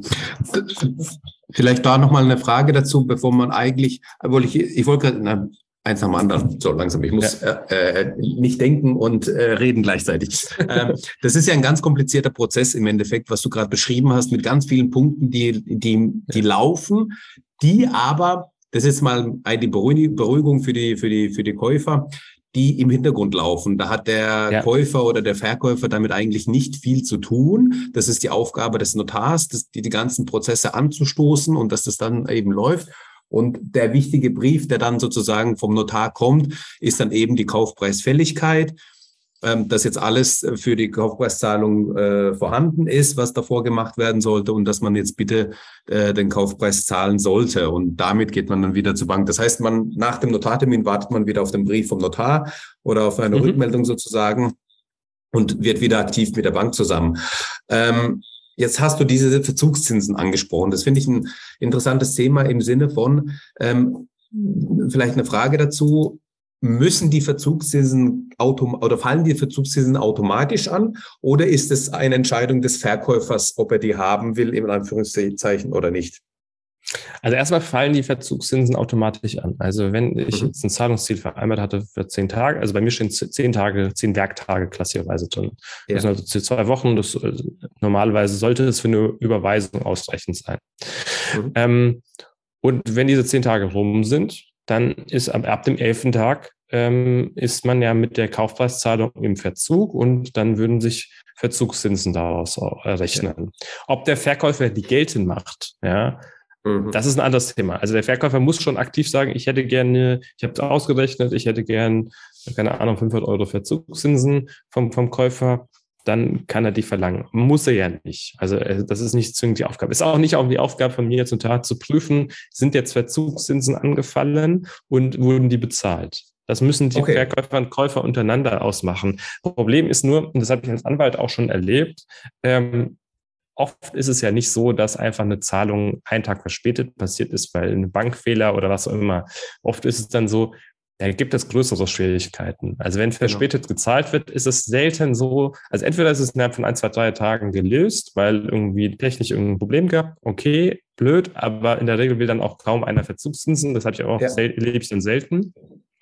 Vielleicht da nochmal eine Frage dazu, bevor man eigentlich, obwohl ich, ich wollte gerade, eins nach dem anderen, so langsam. Ich muss ja. äh, äh, nicht denken und äh, reden gleichzeitig. ähm, das ist ja ein ganz komplizierter Prozess im Endeffekt, was du gerade beschrieben hast, mit ganz vielen Punkten, die, die, die ja. laufen, die aber, das ist mal eine Beruhigung für die, für die, für die Käufer, die im Hintergrund laufen. Da hat der ja. Käufer oder der Verkäufer damit eigentlich nicht viel zu tun. Das ist die Aufgabe des Notars, das, die, die ganzen Prozesse anzustoßen und dass das dann eben läuft. Und der wichtige Brief, der dann sozusagen vom Notar kommt, ist dann eben die Kaufpreisfälligkeit, ähm, dass jetzt alles für die Kaufpreiszahlung äh, vorhanden ist, was davor gemacht werden sollte und dass man jetzt bitte äh, den Kaufpreis zahlen sollte. Und damit geht man dann wieder zur Bank. Das heißt, man nach dem Notartermin wartet man wieder auf den Brief vom Notar oder auf eine mhm. Rückmeldung sozusagen und wird wieder aktiv mit der Bank zusammen. Ähm, Jetzt hast du diese Verzugszinsen angesprochen. Das finde ich ein interessantes Thema im Sinne von, ähm, vielleicht eine Frage dazu, müssen die Verzugszinsen autom- oder fallen die Verzugszinsen automatisch an oder ist es eine Entscheidung des Verkäufers, ob er die haben will, in Anführungszeichen oder nicht? Also erstmal fallen die Verzugszinsen automatisch an. Also wenn ich mhm. jetzt ein Zahlungsziel vereinbart hatte für zehn Tage, also bei mir stehen zehn Tage, zehn Werktage klassischerweise drin. Ja. Das sind also zwei Wochen. Das, normalerweise sollte es für eine Überweisung ausreichend sein. Mhm. Ähm, und wenn diese zehn Tage rum sind, dann ist ab, ab dem elften Tag ähm, ist man ja mit der Kaufpreiszahlung im Verzug und dann würden sich Verzugszinsen daraus errechnen. Ja. Ob der Verkäufer die geltend macht, ja, das ist ein anderes Thema. Also der Verkäufer muss schon aktiv sagen, ich hätte gerne, ich habe es ausgerechnet, ich hätte gern, keine Ahnung, fünfhundert Euro Verzugszinsen vom, vom Käufer, dann kann er die verlangen. Muss er ja nicht. Also das ist nicht zwingend die Aufgabe. Ist auch nicht auch die Aufgabe von mir zum Tag zu prüfen, sind jetzt Verzugszinsen angefallen und wurden die bezahlt. Das müssen die okay. Verkäufer und Käufer untereinander ausmachen. Problem ist nur, und das habe ich als Anwalt auch schon erlebt, ähm, oft ist es ja nicht so, dass einfach eine Zahlung einen Tag verspätet passiert ist, weil ein Bankfehler oder was auch immer. Oft ist es dann so, da gibt es größere Schwierigkeiten. Also wenn verspätet genau. gezahlt wird, ist es selten so, also entweder ist es innerhalb von ein, zwei, drei Tagen gelöst, weil irgendwie technisch irgendein Problem gab. Okay, blöd, aber in der Regel will dann auch kaum einer Verzugszinsen. Das habe ich auch ja. sel- erlebe ich dann selten.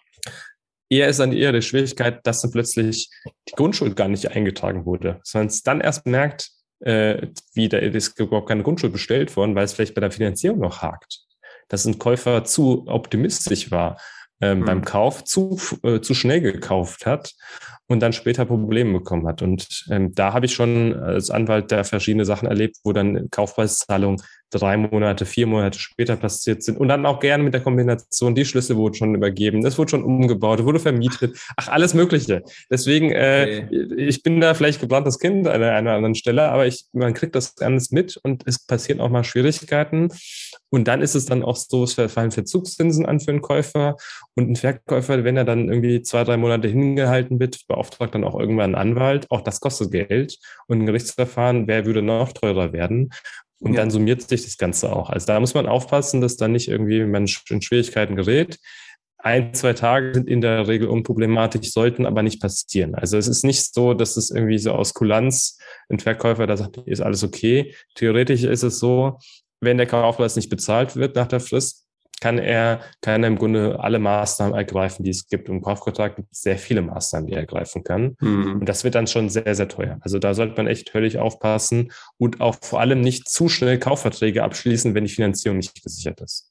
Eher ist dann eher die Schwierigkeit, dass dann plötzlich die Grundschuld gar nicht eingetragen wurde. Sondern es dann erst merkt, äh, wie da ist überhaupt keine Grundschuld bestellt worden, weil es vielleicht bei der Finanzierung noch hakt. Dass ein Käufer zu optimistisch war. ähm, Mhm. beim Kauf zu, äh, zu schnell gekauft hat und dann später Probleme bekommen hat. Und ähm, da habe ich schon als Anwalt da verschiedene Sachen erlebt, wo dann Kaufpreiszahlungen drei Monate, vier Monate später passiert sind und dann auch gerne mit der Kombination, die Schlüssel wurden schon übergeben, es wurde schon umgebaut, wurde vermietet, ach, alles Mögliche. Deswegen, äh, okay. ich bin da vielleicht gebranntes Kind an einer, einer anderen Stelle, aber ich, man kriegt das alles mit und es passieren auch mal Schwierigkeiten. Und dann ist es dann auch so, es fallen Verzugszinsen an für einen Käufer und ein Verkäufer, wenn er dann irgendwie zwei, drei Monate hingehalten wird, beauftragt dann auch irgendwann einen Anwalt. Auch das kostet Geld und ein Gerichtsverfahren, wer würde noch teurer werden? Und ja. dann summiert sich das Ganze auch. Also da muss man aufpassen, dass dann nicht irgendwie man in Schwierigkeiten gerät. Ein, zwei Tage sind in der Regel unproblematisch, sollten aber nicht passieren. Also es ist nicht so, dass es irgendwie so aus Kulanz ein Verkäufer da sagt, ist alles okay. Theoretisch ist es so, wenn der Kaufpreis nicht bezahlt wird nach der Frist, kann er, kann er im Grunde alle Maßnahmen ergreifen, die es gibt. Und im Kaufvertrag gibt es sehr viele Maßnahmen, die er ergreifen kann. Mhm. Und das wird dann schon sehr, sehr teuer. Also da sollte man echt höllisch aufpassen und auch vor allem nicht zu schnell Kaufverträge abschließen, wenn die Finanzierung nicht gesichert ist.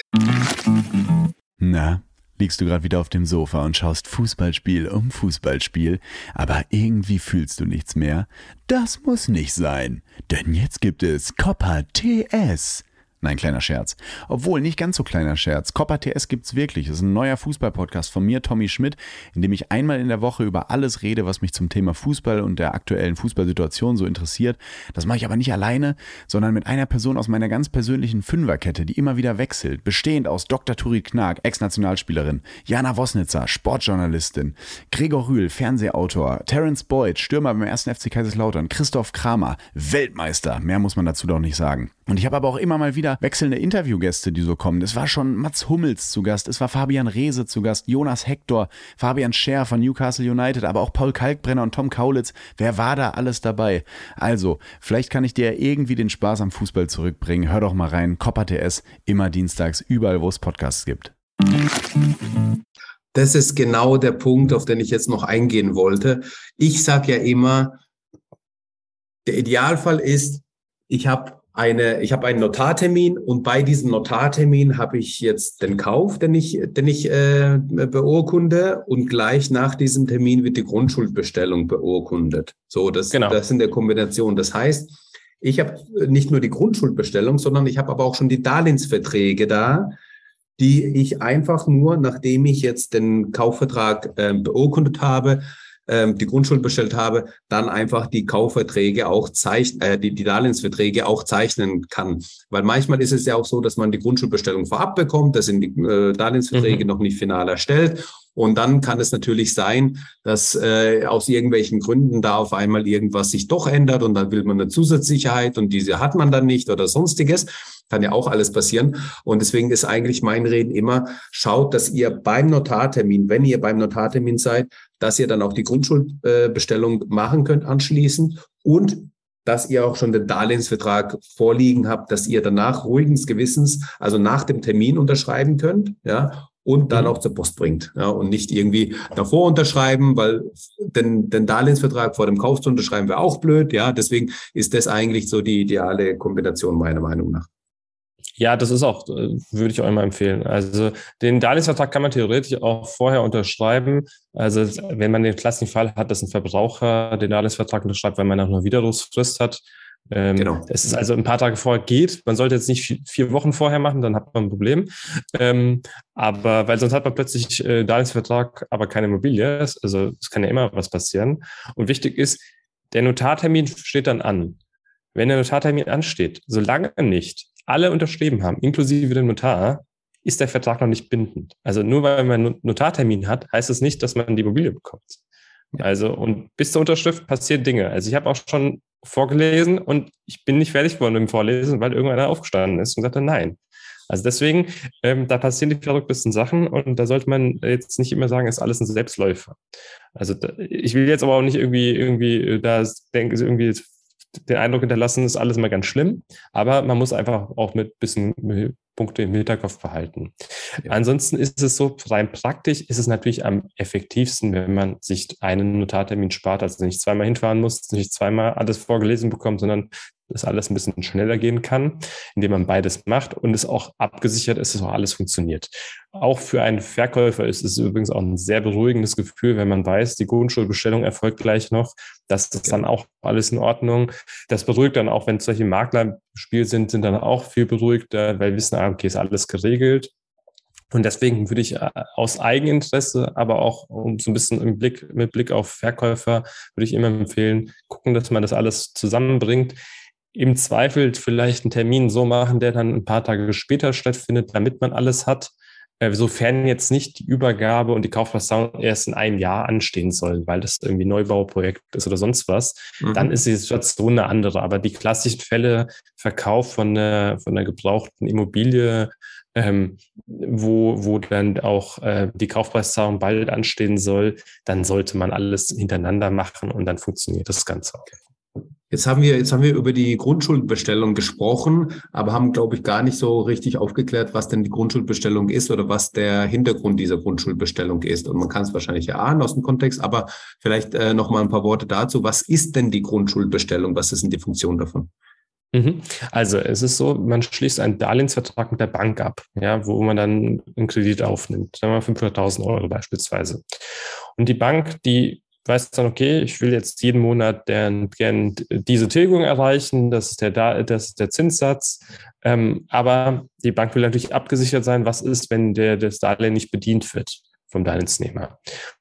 Na, liegst du gerade wieder auf dem Sofa und schaust Fußballspiel um Fußballspiel, aber irgendwie fühlst du nichts mehr? Das muss nicht sein, denn jetzt gibt es Copper T S. Nein, kleiner Scherz. Obwohl, nicht ganz so kleiner Scherz. Copper T S gibt's wirklich. Das ist ein neuer Fußball-Podcast von mir, Tommy Schmidt, in dem ich einmal in der Woche über alles rede, was mich zum Thema Fußball und der aktuellen Fußballsituation so interessiert. Das mache ich aber nicht alleine, sondern mit einer Person aus meiner ganz persönlichen Fünferkette, die immer wieder wechselt. Bestehend aus Doktor Turit Knag, Ex-Nationalspielerin, Jana Wosnitzer, Sportjournalistin, Gregor Rühl, Fernsehautor, Terence Boyd, Stürmer beim ersten F C Kaiserslautern, Christoph Kramer, Weltmeister. Mehr muss man dazu doch nicht sagen. Und ich habe aber auch immer mal wieder wechselnde Interviewgäste, die so kommen. Es war schon Mats Hummels zu Gast, es war Fabian Reese zu Gast, Jonas Hector, Fabian Scher von Newcastle United, aber auch Paul Kalkbrenner und Tom Kaulitz. Wer war da alles dabei? Also, vielleicht kann ich dir irgendwie den Spaß am Fußball zurückbringen. Hör doch mal rein, Copper T S, immer dienstags, überall, wo es Podcasts gibt. Das ist genau der Punkt, auf den ich jetzt noch eingehen wollte. Ich sage ja immer, der Idealfall ist, ich habe Eine, ich habe einen Notartermin und bei diesem Notartermin habe ich jetzt den Kauf, den ich, den ich äh, beurkunde und gleich nach diesem Termin wird die Grundschuldbestellung beurkundet. So, das, genau. Das in der Kombination. Das heißt, ich habe nicht nur die Grundschuldbestellung, sondern ich habe aber auch schon die Darlehensverträge da, die ich einfach nur, nachdem ich jetzt den Kaufvertrag äh, beurkundet habe, die Grundschuld bestellt habe, dann einfach die Kaufverträge auch zeichnen, äh, die, die Darlehensverträge auch zeichnen kann. Weil manchmal ist es ja auch so, dass man die Grundschuldbestellung vorab bekommt, das sind die äh, Darlehensverträge mhm. noch nicht final erstellt. Und dann kann es natürlich sein, dass äh, aus irgendwelchen Gründen da auf einmal irgendwas sich doch ändert und dann will man eine Zusatzsicherheit und diese hat man dann nicht oder sonstiges. Kann ja auch alles passieren. Und deswegen ist eigentlich mein Reden immer, schaut, dass ihr beim Notartermin, wenn ihr beim Notartermin seid, dass ihr dann auch die Grundschuldbestellung äh, machen könnt anschließend und dass ihr auch schon den Darlehensvertrag vorliegen habt, dass ihr danach ruhigen Gewissens, also nach dem Termin unterschreiben könnt, ja, und dann mhm. auch zur Post bringt, ja, und nicht irgendwie davor unterschreiben, weil den, den Darlehensvertrag vor dem Kauf zu unterschreiben wäre auch blöd, ja, deswegen ist das eigentlich so die ideale Kombination meiner Meinung nach. Ja, das ist auch, würde ich auch immer empfehlen. Also den Darlehensvertrag kann man theoretisch auch vorher unterschreiben. Also wenn man den klassischen Fall hat, dass ein Verbraucher den Darlehensvertrag unterschreibt, weil man auch eine Widerrufsfrist hat. Ähm, genau. Es ist also ein paar Tage vorher geht. Man sollte jetzt nicht vier Wochen vorher machen, dann hat man ein Problem. Ähm, aber weil sonst hat man plötzlich äh, Darlehensvertrag, aber keine Immobilie. Also es kann ja immer was passieren. Und wichtig ist, der Notartermin steht dann an. Wenn der Notartermin ansteht, solange nicht alle unterschrieben haben, inklusive dem Notar, ist der Vertrag noch nicht bindend. Also nur weil man einen Notartermin hat, heißt es nicht, dass man die Immobilie bekommt. Also und bis zur Unterschrift passieren Dinge. Also ich habe auch schon vorgelesen und ich bin nicht fertig geworden mit dem Vorlesen, weil irgendeiner aufgestanden ist und sagte nein. Also deswegen, ähm, da passieren die verrücktesten Sachen und da sollte man jetzt nicht immer sagen, ist alles ein Selbstläufer. Also da, ich will jetzt aber auch nicht irgendwie irgendwie da denken, irgendwie den Eindruck hinterlassen, ist alles immer ganz schlimm, aber man muss einfach auch mit ein bisschen Punkte im Hinterkopf behalten. Ja. Ansonsten ist es so, rein praktisch ist es natürlich am effektivsten, wenn man sich einen Notartermin spart, also nicht zweimal hinfahren muss, nicht zweimal alles vorgelesen bekommt, sondern das alles ein bisschen schneller gehen kann, indem man beides macht und es auch abgesichert ist, dass auch alles funktioniert. Auch für einen Verkäufer ist es übrigens auch ein sehr beruhigendes Gefühl, wenn man weiß, die Grundschuldbestellung erfolgt gleich noch, das ist dann auch alles in Ordnung. Das beruhigt dann auch, wenn solche Makler im Spiel sind, sind dann auch viel beruhigter, weil wir wissen, okay, ist alles geregelt. Und deswegen würde ich aus Eigeninteresse, aber auch um so ein bisschen im Blick, mit Blick auf Verkäufer, würde ich immer empfehlen, gucken, dass man das alles zusammenbringt. Im Zweifel vielleicht einen Termin so machen, der dann ein paar Tage später stattfindet, damit man alles hat. Sofern jetzt nicht die Übergabe und die Kaufpreiszahlung erst in einem Jahr anstehen sollen, weil das irgendwie ein Neubauprojekt ist oder sonst was, mhm. dann ist die Situation eine andere. Aber die klassischen Fälle, Verkauf von einer, von einer gebrauchten Immobilie, ähm, wo, wo dann auch äh, die Kaufpreiszahlung bald anstehen soll, dann sollte man alles hintereinander machen und dann funktioniert das Ganze auch. Jetzt haben wir, jetzt haben wir über die Grundschuldbestellung gesprochen, aber haben, glaube ich, gar nicht so richtig aufgeklärt, was denn die Grundschuldbestellung ist oder was der Hintergrund dieser Grundschuldbestellung ist. Und man kann es wahrscheinlich erahnen aus dem Kontext, aber vielleicht äh, noch mal ein paar Worte dazu. Was ist denn die Grundschuldbestellung? Was ist denn die Funktion davon? Also es ist so, man schließt einen Darlehensvertrag mit der Bank ab, ja, wo man dann einen Kredit aufnimmt, sagen wir mal fünfhunderttausend Euro beispielsweise. Und die Bank, die weiß dann, okay, ich will jetzt jeden Monat gern, gern diese Tilgung erreichen, das ist der, das ist der Zinssatz, ähm, aber die Bank will natürlich abgesichert sein, was ist, wenn der, das Darlehen nicht bedient wird vom Darlehensnehmer.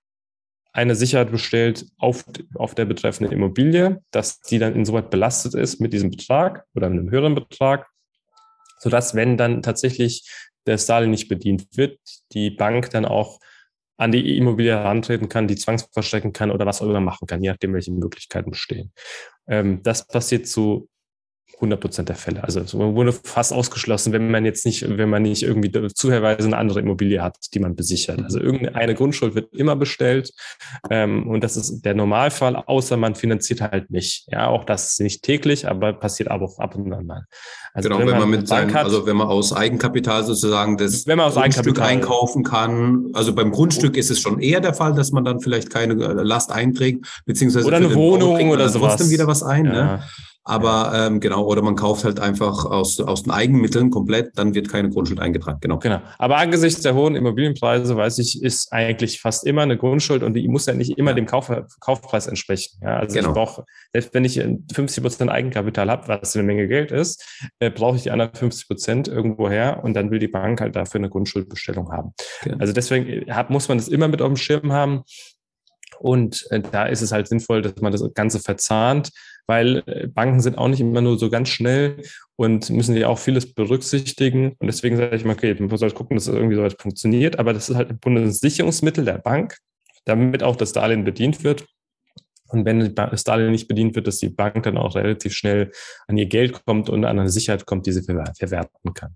Eine Sicherheit bestellt auf, auf der betreffenden Immobilie, dass die dann insoweit belastet ist mit diesem Betrag oder mit einem höheren Betrag, sodass, wenn dann tatsächlich das Darlehen nicht bedient wird, die Bank dann auch an die Immobilie herantreten kann, die zwangsverstrecken kann oder was auch immer machen kann, je nachdem, welche Möglichkeiten bestehen. Ähm, das passiert zu hundert Prozent der Fälle. Also es wurde fast ausgeschlossen, wenn man jetzt nicht, wenn man nicht irgendwie zuhälterweise eine andere Immobilie hat, die man besichert. Also irgendeine Grundschuld wird immer bestellt ähm, und das ist der Normalfall, außer man finanziert halt nicht. Ja, auch das ist nicht täglich, aber passiert aber auch ab und an mal. Also genau, wenn, wenn man mit seinem, also wenn man aus Eigenkapital sozusagen das wenn man aus Grundstück Eigenkapital einkaufen kann, also beim Grundstück ist es schon eher der Fall, dass man dann vielleicht keine Last einträgt, beziehungsweise oder eine Wohnung oder sowas. Trotzdem wieder was ein, ja. ne? Aber ja. ähm, genau, oder man kauft halt einfach aus, aus den Eigenmitteln komplett, dann wird keine Grundschuld eingetragen. Genau. Genau. Aber angesichts der hohen Immobilienpreise, weiß ich, ist eigentlich fast immer eine Grundschuld und die muss ja nicht immer ja. dem Kauf, Kaufpreis entsprechen. Ja, also genau. ich brauche, selbst wenn ich fünfzig Prozent Eigenkapital habe, was eine Menge Geld ist, äh, brauche ich die anderen fünfzig Prozent irgendwo her und dann will die Bank halt dafür eine Grundschuldbestellung haben. Genau. Also deswegen hat, muss man das immer mit auf dem Schirm haben. Und äh, da ist es halt sinnvoll, dass man das Ganze verzahnt, weil äh, Banken sind auch nicht immer nur so ganz schnell und müssen ja auch vieles berücksichtigen. Und deswegen sage ich mal, okay, man muss halt gucken, dass es irgendwie so weit funktioniert. Aber das ist halt im Grunde ein Sicherungsmittel der Bank, damit auch das Darlehen bedient wird. Und wenn das Darlehen nicht bedient wird, dass die Bank dann auch relativ schnell an ihr Geld kommt und an eine Sicherheit kommt, die sie verwerten kann.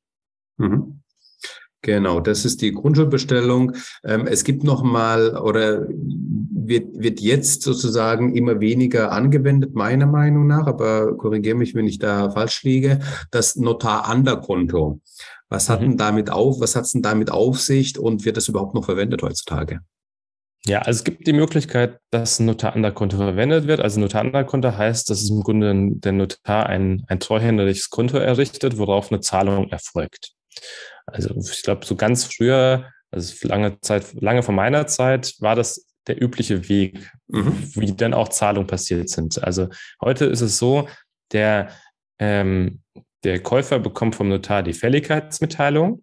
Mhm. Genau, das ist die Grundschuldbestellung. Ähm, es gibt noch mal oder wird, wird jetzt sozusagen immer weniger angewendet, meiner Meinung nach, aber korrigiere mich, wenn ich da falsch liege, das Notar-Anderkonto. Was hat mhm. denn damit auf, was hat's denn damit auf sich und wird das überhaupt noch verwendet heutzutage? Ja, also es gibt die Möglichkeit, dass ein Notar-Anderkonto verwendet wird. Also Notar-Anderkonto heißt, dass es im Grunde der Notar ein, ein treuhänderiges Konto errichtet, worauf eine Zahlung erfolgt. Also ich glaube, so ganz früher, also lange Zeit, lange vor meiner Zeit, war das der übliche Weg, mhm. wie dann auch Zahlungen passiert sind. Also heute ist es so, der, ähm, der Käufer bekommt vom Notar die Fälligkeitsmitteilung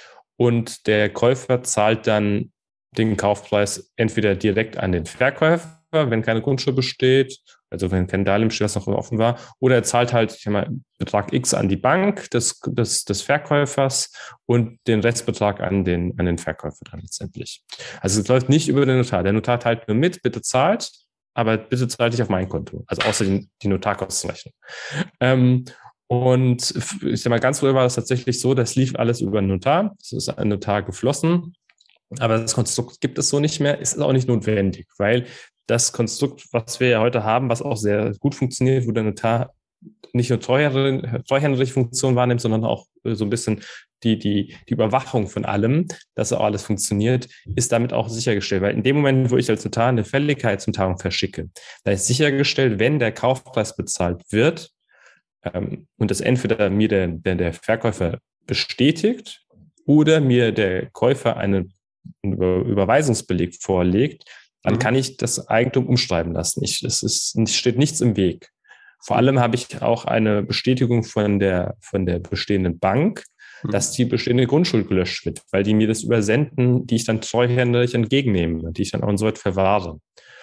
und der Käufer zahlt dann den Kaufpreis entweder direkt an den Verkäufer, wenn keine Grundschuld besteht, also wenn kein Darlehen besteht, was noch offen war, oder er zahlt halt, ich sag mal, Betrag X an die Bank des, des, des Verkäufers und den Restbetrag an den, an den Verkäufer dann letztendlich. Also es läuft nicht über den Notar. Der Notar teilt nur mit, bitte zahlt, aber bitte zahlt nicht auf mein Konto, also außer die, die Notarkostenrechnung. Ähm, und ich sag mal, ganz früher war das tatsächlich so, das lief alles über den Notar, es ist ein Notar geflossen, aber das Konstrukt gibt es so nicht mehr, ist auch nicht notwendig, weil das Konstrukt, was wir ja heute haben, was auch sehr gut funktioniert, wo der Notar nicht nur treuhänderische Funktion wahrnimmt, sondern auch so ein bisschen die, die, die Überwachung von allem, dass auch alles funktioniert, ist damit auch sichergestellt. Weil in dem Moment, wo ich als Notar eine Fälligkeitsmitteilung verschicke, da ist sichergestellt, wenn der Kaufpreis bezahlt wird, ähm, und das entweder mir der, der, der Verkäufer bestätigt oder mir der Käufer einen Über- Überweisungsbeleg vorlegt, dann Mhm. kann ich das Eigentum umschreiben lassen. Ich, es ist, es steht nichts im Weg. Vor allem habe ich auch eine Bestätigung von der, von der bestehenden Bank, Mhm. dass die bestehende Grundschuld gelöscht wird, weil die mir das übersenden, die ich dann treuhänderisch entgegennehme, die ich dann auch insoweit verwahre.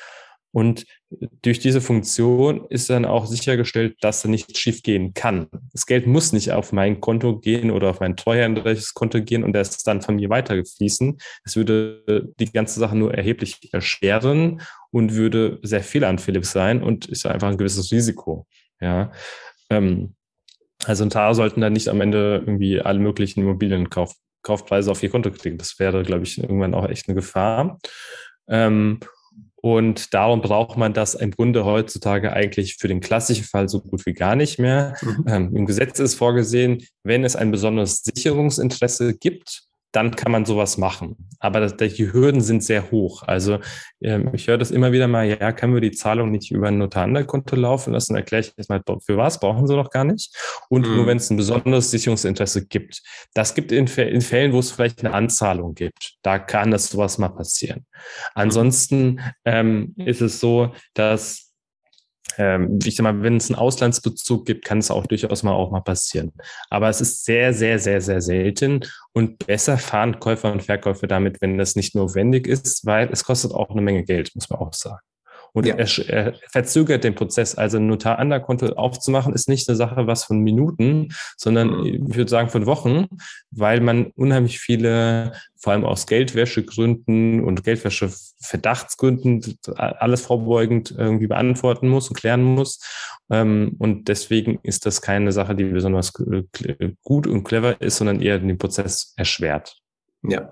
Und durch diese Funktion ist dann auch sichergestellt, dass da nichts schief gehen kann. Das Geld muss nicht auf mein Konto gehen oder auf mein treuhänderisches Konto gehen und das dann von mir weiterfließen. Es würde die ganze Sache nur erheblich erschweren und würde sehr fehleranfällig sein und ist einfach ein gewisses Risiko. Ja, ähm, also Notar sollten dann nicht am Ende irgendwie alle möglichen Immobilienkauf Kaufpreise auf ihr Konto kriegen. Das wäre, glaube ich, irgendwann auch echt eine Gefahr. Ähm, Und darum braucht man das im Grunde heutzutage eigentlich für den klassischen Fall so gut wie gar nicht mehr. Mhm. Ähm, im Gesetz ist vorgesehen, wenn es ein besonderes Sicherungsinteresse gibt, dann kann man sowas machen. Aber das, die Hürden sind sehr hoch. Also ähm, ich höre das immer wieder mal, ja, können wir die Zahlung nicht über ein Notar-Konto laufen lassen? Dann erkläre ich erstmal, für was brauchen sie doch gar nicht. Und Mhm. nur wenn es ein besonderes Sicherungsinteresse gibt. Das gibt in, in Fällen, wo es vielleicht eine Anzahlung gibt. Da kann das sowas mal passieren. Ansonsten ähm, ist es so, dass Ähm, ich sag mal, wenn es einen Auslandsbezug gibt, kann es auch durchaus mal auch mal passieren. Aber es ist sehr, sehr, sehr, sehr selten und besser fahren Käufer und Verkäufer damit, wenn das nicht notwendig ist, weil es kostet auch eine Menge Geld, muss man auch sagen. Und Ja. er, er verzögert den Prozess. Also ein Notar-Konto aufzumachen, ist nicht eine Sache, was von Minuten, sondern Mhm. ich würde sagen von Wochen, weil man unheimlich viele, vor allem aus Geldwäschegründen und Geldwäscheverdachtsgründen, alles vorbeugend irgendwie beantworten muss und klären muss. Und deswegen ist das keine Sache, die besonders gut und clever ist, sondern eher den Prozess erschwert. Ja.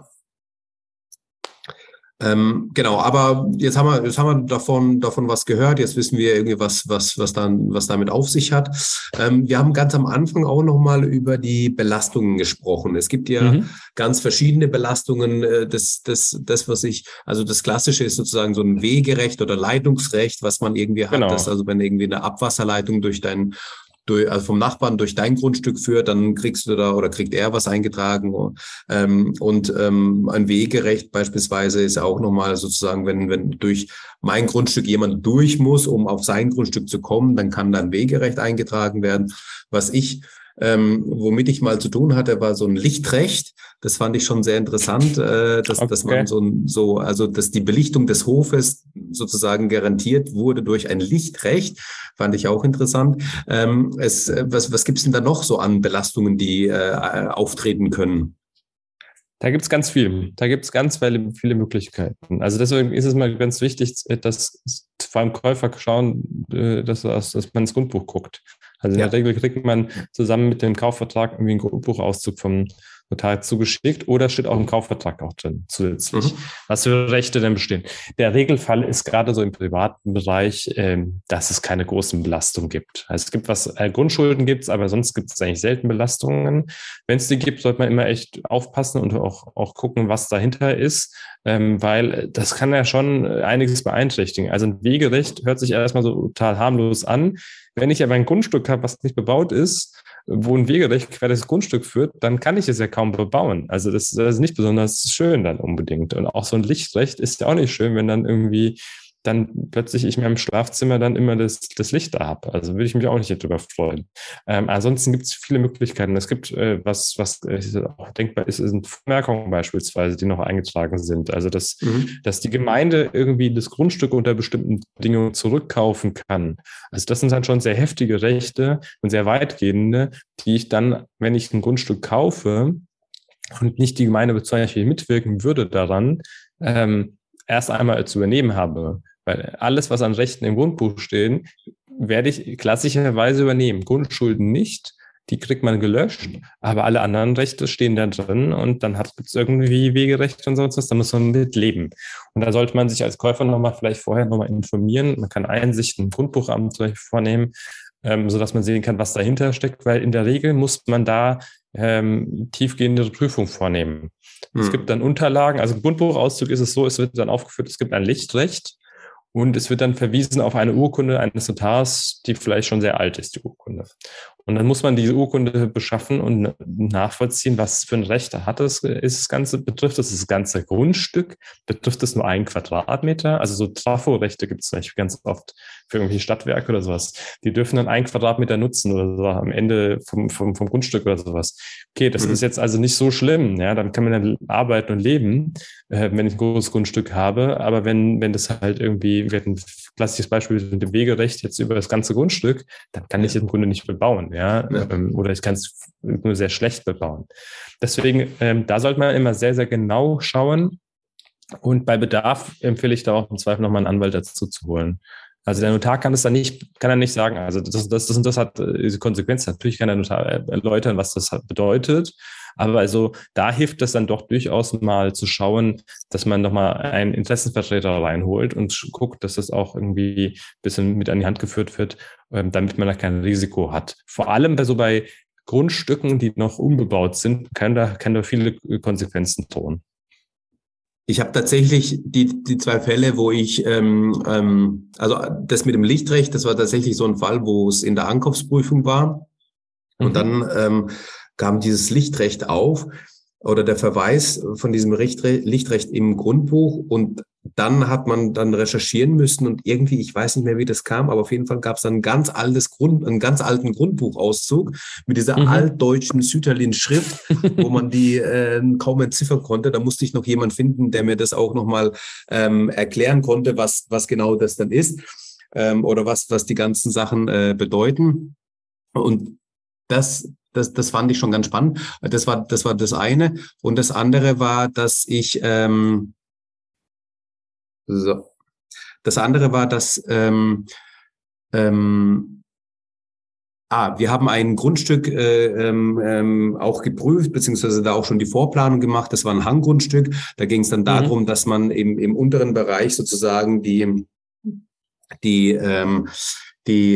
Ähm, genau, aber jetzt haben wir, jetzt haben wir davon, davon was gehört. Jetzt wissen wir irgendwie, was, was, was dann, was damit auf sich hat. Ähm, wir haben ganz am Anfang auch nochmal über die Belastungen gesprochen. Es gibt ja Mhm. ganz verschiedene Belastungen. Äh, das, das, das, was ich, also das Klassische ist sozusagen so ein Wegerecht oder Leitungsrecht, was man irgendwie hat. Genau. Das, also wenn irgendwie eine Abwasserleitung durch dein Durch, also vom Nachbarn durch dein Grundstück führt, dann kriegst du da oder kriegt er was eingetragen. Ähm, und ähm, ein Wegerecht beispielsweise ist auch nochmal sozusagen, wenn, wenn durch mein Grundstück jemand durch muss, um auf sein Grundstück zu kommen, dann kann da ein Wegerecht eingetragen werden. Was ich Ähm, womit ich mal zu tun hatte, war so ein Lichtrecht. Das fand ich schon sehr interessant, äh, dass, Okay. dass man so, so, also dass die Belichtung des Hofes sozusagen garantiert wurde durch ein Lichtrecht. Fand ich auch interessant. Ähm, es, was, was gibt's denn da noch so an Belastungen, die äh, auftreten können? Da gibt's ganz viel. Da gibt's ganz viele, viele Möglichkeiten. Also deswegen ist es mal ganz wichtig, dass vor allem Käufer schauen, dass, dass man ins Grundbuch guckt. Also in Ja. der Regel kriegt man zusammen mit dem Kaufvertrag irgendwie einen Grundbuchauszug vom Notar zugeschickt oder steht auch im Kaufvertrag auch drin zusätzlich, Mhm. was für Rechte denn bestehen. Der Regelfall ist gerade so im privaten Bereich, ähm, dass es keine großen Belastungen gibt. Also es gibt was, äh, Grundschulden gibt's, aber sonst gibt es eigentlich selten Belastungen. Wenn es die gibt, sollte man immer echt aufpassen und auch, auch gucken, was dahinter ist, ähm, weil das kann ja schon einiges beeinträchtigen. Also ein Wegerecht hört sich erstmal so total harmlos an. Wenn ich aber ein Grundstück habe, was nicht bebaut ist, wo ein Wegerecht quer das Grundstück führt, dann kann ich es ja kaum bebauen. Also das, das ist nicht besonders schön dann unbedingt. Und auch so ein Lichtrecht ist ja auch nicht schön, wenn dann irgendwie dann plötzlich ich mir im Schlafzimmer dann immer das, das Licht da habe. Also würde ich mich auch nicht darüber freuen. Ähm, ansonsten gibt es viele Möglichkeiten. Es gibt äh, was, was äh, auch denkbar ist, sind Vermerkungen beispielsweise, die noch eingetragen sind. Also dass, Mhm. dass die Gemeinde irgendwie das Grundstück unter bestimmten Bedingungen zurückkaufen kann. Also das sind dann schon sehr heftige Rechte und sehr weitgehende, die ich dann, wenn ich ein Grundstück kaufe und nicht die Gemeinde zum Beispiel mitwirken würde daran, ähm, erst einmal zu übernehmen habe. Weil alles, was an Rechten im Grundbuch stehen, werde ich klassischerweise übernehmen. Grundschulden nicht, die kriegt man gelöscht, aber alle anderen Rechte stehen da drin und dann gibt es irgendwie Wegerecht und sonst was, da muss man mit leben. Und da sollte man sich als Käufer nochmal vielleicht vorher nochmal informieren. Man kann Einsicht im Grundbuchamt vornehmen, ähm, sodass man sehen kann, was dahinter steckt, weil in der Regel muss man da ähm, tiefgehende Prüfung vornehmen. Mhm. Es gibt dann Unterlagen, also im Grundbuchauszug ist es so, es wird dann aufgeführt, es gibt ein Lichtrecht und es wird dann verwiesen auf eine Urkunde eines Notars, die vielleicht schon sehr alt ist, die Urkunde. Und dann muss man diese Urkunde beschaffen und nachvollziehen, was für ein Recht hat es, ist das Ganze, betrifft es das ganze Grundstück, betrifft es nur einen Quadratmeter? Also so Traforechte gibt es zum Beispiel ganz oft für irgendwelche Stadtwerke oder sowas. Die dürfen dann einen Quadratmeter nutzen oder so am Ende vom, vom, vom Grundstück oder sowas. Okay, das mhm. ist jetzt also nicht so schlimm, ja, dann kann man dann arbeiten und leben, äh, wenn ich ein großes Grundstück habe, aber wenn, wenn das halt irgendwie, wir hatten ein klassisches Beispiel mit dem Wegerecht jetzt über das ganze Grundstück, dann kann ich es im Grunde nicht bebauen. Ja, ja. Ähm, oder ich kann es nur sehr schlecht bebauen. Deswegen, ähm, da sollte man immer sehr, sehr genau schauen. Und bei Bedarf empfehle ich da auch im Zweifel nochmal einen Anwalt dazu zu holen. Also der Notar kann es dann nicht, kann er nicht sagen, also das, das, das und das hat diese Konsequenz. Natürlich kann der Notar erläutern, was das bedeutet. Aber also da hilft es dann doch durchaus mal zu schauen, dass man nochmal einen Interessenvertreter reinholt und guckt, dass das auch irgendwie ein bisschen mit an die Hand geführt wird, damit man da kein Risiko hat. Vor allem bei so bei Grundstücken, die noch unbebaut sind, kann da, kann da viele Konsequenzen drohen. Ich habe tatsächlich die die zwei Fälle, wo ich, ähm, ähm, also das mit dem Lichtrecht, das war tatsächlich so ein Fall, wo es in der Ankaufsprüfung war. Und mhm. dann ähm, kam dieses Lichtrecht auf oder der Verweis von diesem Lichtrecht im Grundbuch und dann hat man dann recherchieren müssen und irgendwie, ich weiß nicht mehr, wie das kam, aber auf jeden Fall gab es dann ein ganz altes Grund, einen ganz alten Grundbuchauszug mit dieser mhm. altdeutschen Sütterlin-Schrift, wo man die äh, kaum entziffern konnte. Da musste ich noch jemand finden, der mir das auch nochmal ähm, erklären konnte, was was genau das dann ist ähm, oder was was die ganzen Sachen äh, bedeuten. Und das Das, das fand ich schon ganz spannend. Das war, das war das eine. Und das andere war, dass ich, ähm, so. Das andere war, dass, ähm, ähm, ah, wir haben ein Grundstück äh, ähm, auch geprüft, beziehungsweise da auch schon die Vorplanung gemacht. Das war ein Hanggrundstück. Da ging es dann darum, mhm. dass man im, im unteren Bereich sozusagen die, die, ähm, Die,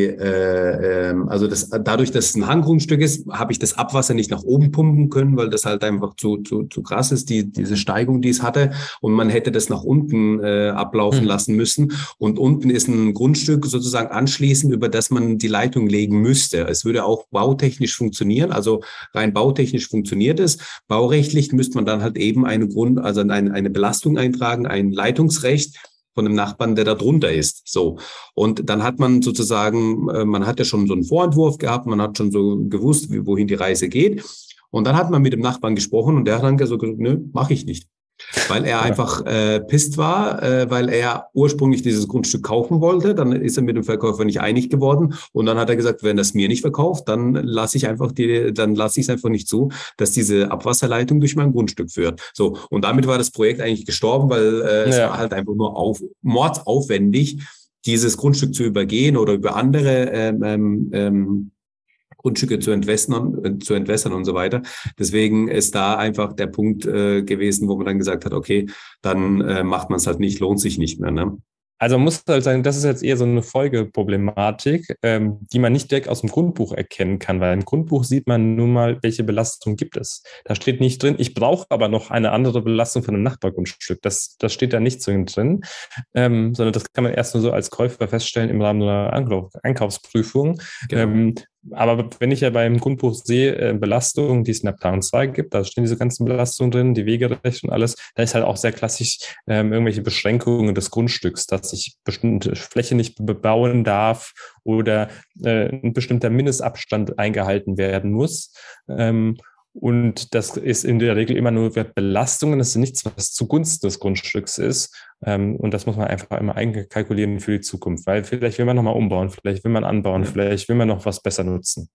äh, äh, also das, dadurch, dass es ein Hanggrundstück ist, habe ich das Abwasser nicht nach oben pumpen können, weil das halt einfach zu zu zu krass ist, die diese Steigung, die es hatte, und man hätte das nach unten äh, ablaufen mhm. lassen müssen. Und unten ist ein Grundstück sozusagen anschließend, über das man die Leitung legen müsste. Es würde auch bautechnisch funktionieren, also rein bautechnisch funktioniert es. Baurechtlich müsste man dann halt eben eine Grund, also eine, eine Belastung eintragen, ein Leitungsrecht von einem Nachbarn, der da drunter ist. So. Und dann hat man sozusagen, äh, man hat ja schon so einen Vorentwurf gehabt, man hat schon so gewusst, wie, wohin die Reise geht. Und dann hat man mit dem Nachbarn gesprochen und der hat dann gesagt, nö, mache ich nicht. Weil er einfach äh, pisst war, äh, weil er ursprünglich dieses Grundstück kaufen wollte. Dann ist er mit dem Verkäufer nicht einig geworden. Und dann hat er gesagt, wenn das mir nicht verkauft, dann lasse ich einfach die, dann lasse ich es einfach nicht zu, dass diese Abwasserleitung durch mein Grundstück führt. So. Und damit war das Projekt eigentlich gestorben, weil äh, es ja. war halt einfach nur auf, mordsaufwendig, dieses Grundstück zu übergehen oder über andere ähm, ähm, Grundstücke zu entwässern, zu entwässern und so weiter. Deswegen ist da einfach der Punkt äh, gewesen, wo man dann gesagt hat, okay, dann äh, macht man es halt nicht, lohnt sich nicht mehr, ne? Also man muss halt sagen, das ist jetzt eher so eine Folgeproblematik, ähm, die man nicht direkt aus dem Grundbuch erkennen kann, weil im Grundbuch sieht man nun mal, welche Belastung gibt es. Da steht nicht drin, ich brauche aber noch eine andere Belastung von einem Nachbargrundstück. Das, das steht da nicht so drin, ähm, sondern das kann man erst nur so als Käufer feststellen im Rahmen einer Ankauf, Einkaufsprüfung. Genau. Ähm, Aber wenn ich ja beim Grundbuch sehe, äh, Belastungen, die es in der Planung zwei gibt, da stehen diese ganzen Belastungen drin, die Wegerecht und alles, da ist halt auch sehr klassisch ähm, irgendwelche Beschränkungen des Grundstücks, dass ich bestimmte Fläche nicht bebauen darf oder äh, ein bestimmter Mindestabstand eingehalten werden muss. Ähm, Und das ist in der Regel immer nur Belastungen. Das ist nichts, was zugunsten des Grundstücks ist. Und das muss man einfach immer einkalkulieren für die Zukunft. Weil vielleicht will man nochmal umbauen, vielleicht will man anbauen, ja. vielleicht will man noch was besser nutzen.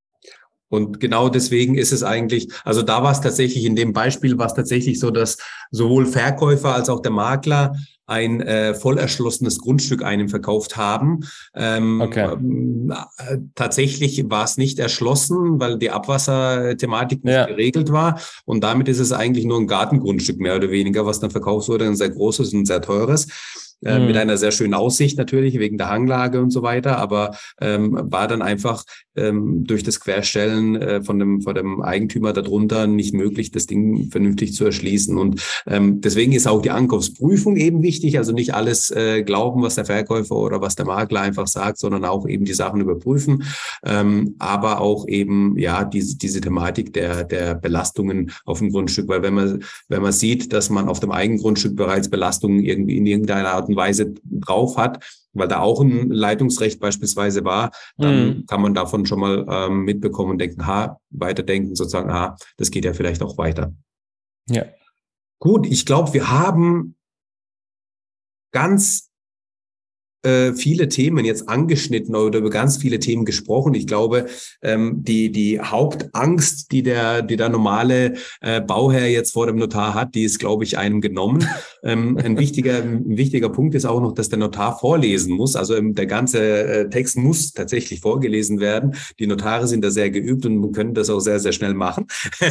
Und genau deswegen ist es eigentlich, also da war es tatsächlich, in dem Beispiel war es tatsächlich so, dass sowohl Verkäufer als auch der Makler ein äh, voll erschlossenes Grundstück einem verkauft haben. Ähm, okay. ähm, äh, tatsächlich war es nicht erschlossen, weil die Abwasserthematik nicht ja. geregelt war. Und damit ist es eigentlich nur ein Gartengrundstück mehr oder weniger, was dann verkauft wurde, ein sehr großes und sehr teures. äh, Mhm. mit einer sehr schönen Aussicht natürlich, wegen der Hanglage und so weiter, aber ähm, war dann einfach ähm, durch das Querstellen äh, von dem, von dem Eigentümer darunter nicht möglich, das Ding vernünftig zu erschließen. Und ähm, deswegen ist auch die Ankaufsprüfung eben wichtig, also nicht alles äh, glauben, was der Verkäufer oder was der Makler einfach sagt, sondern auch eben die Sachen überprüfen, ähm, aber auch eben ja diese diese Thematik der der Belastungen auf dem Grundstück, weil wenn man wenn man sieht, dass man auf dem Eigengrundstück bereits Belastungen irgendwie in irgendeiner Art und Weise drauf hat, weil da auch ein Leitungsrecht beispielsweise war, dann Mhm. kann man davon schon mal ähm, mitbekommen und denken, ha, weiterdenken, sozusagen, ah, das geht ja vielleicht auch weiter. Ja. Gut, ich glaube, wir haben ganz äh, viele Themen jetzt angeschnitten oder über ganz viele Themen gesprochen. Ich glaube, ähm, die die Hauptangst, die der die der normale äh, Bauherr jetzt vor dem Notar hat, die ist, glaube ich, einem genommen. Ähm, ein wichtiger ein wichtiger Punkt ist auch noch, dass der Notar vorlesen muss. Also ähm, der ganze äh, Text muss tatsächlich vorgelesen werden. Die Notare sind da sehr geübt und können das auch sehr sehr schnell machen.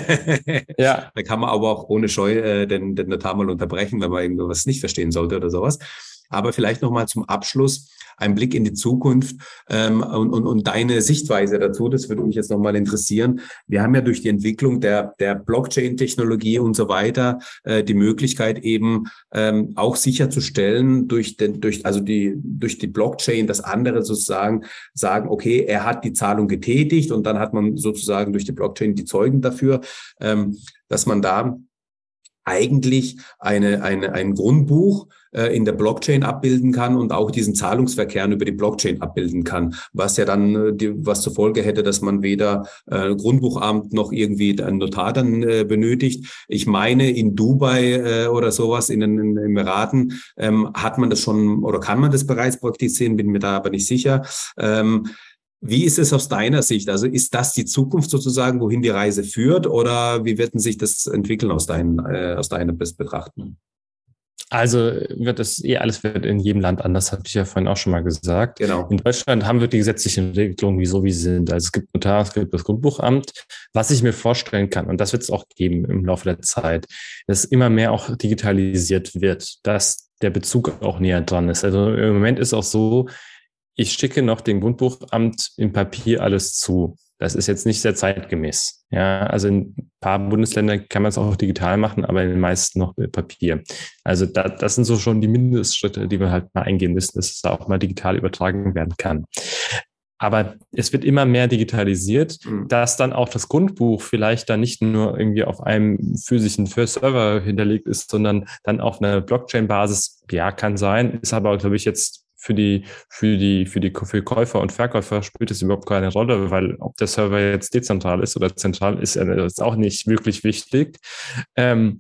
Ja. Da kann man aber auch ohne Scheu äh, den, den Notar mal unterbrechen, wenn man irgendwas nicht verstehen sollte oder sowas. Aber vielleicht nochmal zum Abschluss ein Blick in die Zukunft ähm, und, und, und deine Sichtweise dazu. Das würde mich jetzt nochmal interessieren. Wir haben ja durch die Entwicklung der, der Blockchain-Technologie und so weiter äh, die Möglichkeit eben ähm, auch sicherzustellen durch den, durch also die durch die Blockchain, dass andere sozusagen sagen, okay, er hat die Zahlung getätigt und dann hat man sozusagen durch die Blockchain die Zeugen dafür, ähm, dass man da eigentlich eine, eine, ein Grundbuch äh, in der Blockchain abbilden kann und auch diesen Zahlungsverkehr über die Blockchain abbilden kann, was ja dann, äh, die, was zur Folge hätte, dass man weder äh, Grundbuchamt noch irgendwie einen Notar dann äh, benötigt. Ich meine, in Dubai äh, oder sowas, in den, in den Emiraten, ähm, hat man das schon oder kann man das bereits praktizieren, bin mir da aber nicht sicher. Ähm, Wie ist es aus deiner Sicht? Also ist das die Zukunft sozusagen, wohin die Reise führt, oder wie wird denn sich das entwickeln aus, deinen, äh, aus deiner Betrachten? Also wird es eh alles wird in jedem Land anders, habe ich ja vorhin auch schon mal gesagt. Genau. In Deutschland haben wir die gesetzlichen Regelungen, wie so wie sie sind. Also es gibt Notar, es gibt das Grundbuchamt. Was ich mir vorstellen kann, und das wird es auch geben im Laufe der Zeit, dass immer mehr auch digitalisiert wird, dass der Bezug auch näher dran ist. Also im Moment ist auch so, ich schicke noch dem Grundbuchamt im Papier alles zu. Das ist jetzt nicht sehr zeitgemäß. Ja, also in ein paar Bundesländern kann man es auch digital machen, aber in den meisten noch mit Papier. Also da, das sind so schon die Mindestschritte, die wir halt mal eingehen müssen, dass es da auch mal digital übertragen werden kann. Aber es wird immer mehr digitalisiert, mhm. dass dann auch das Grundbuch vielleicht dann nicht nur irgendwie auf einem physischen Server hinterlegt ist, sondern dann auf einer Blockchain-Basis, ja, kann sein, ist aber, glaube ich, jetzt für die, für die, für die, für Käufer und Verkäufer spielt es überhaupt keine Rolle, weil ob der Server jetzt dezentral ist oder zentral ist, ist auch nicht wirklich wichtig. Ähm,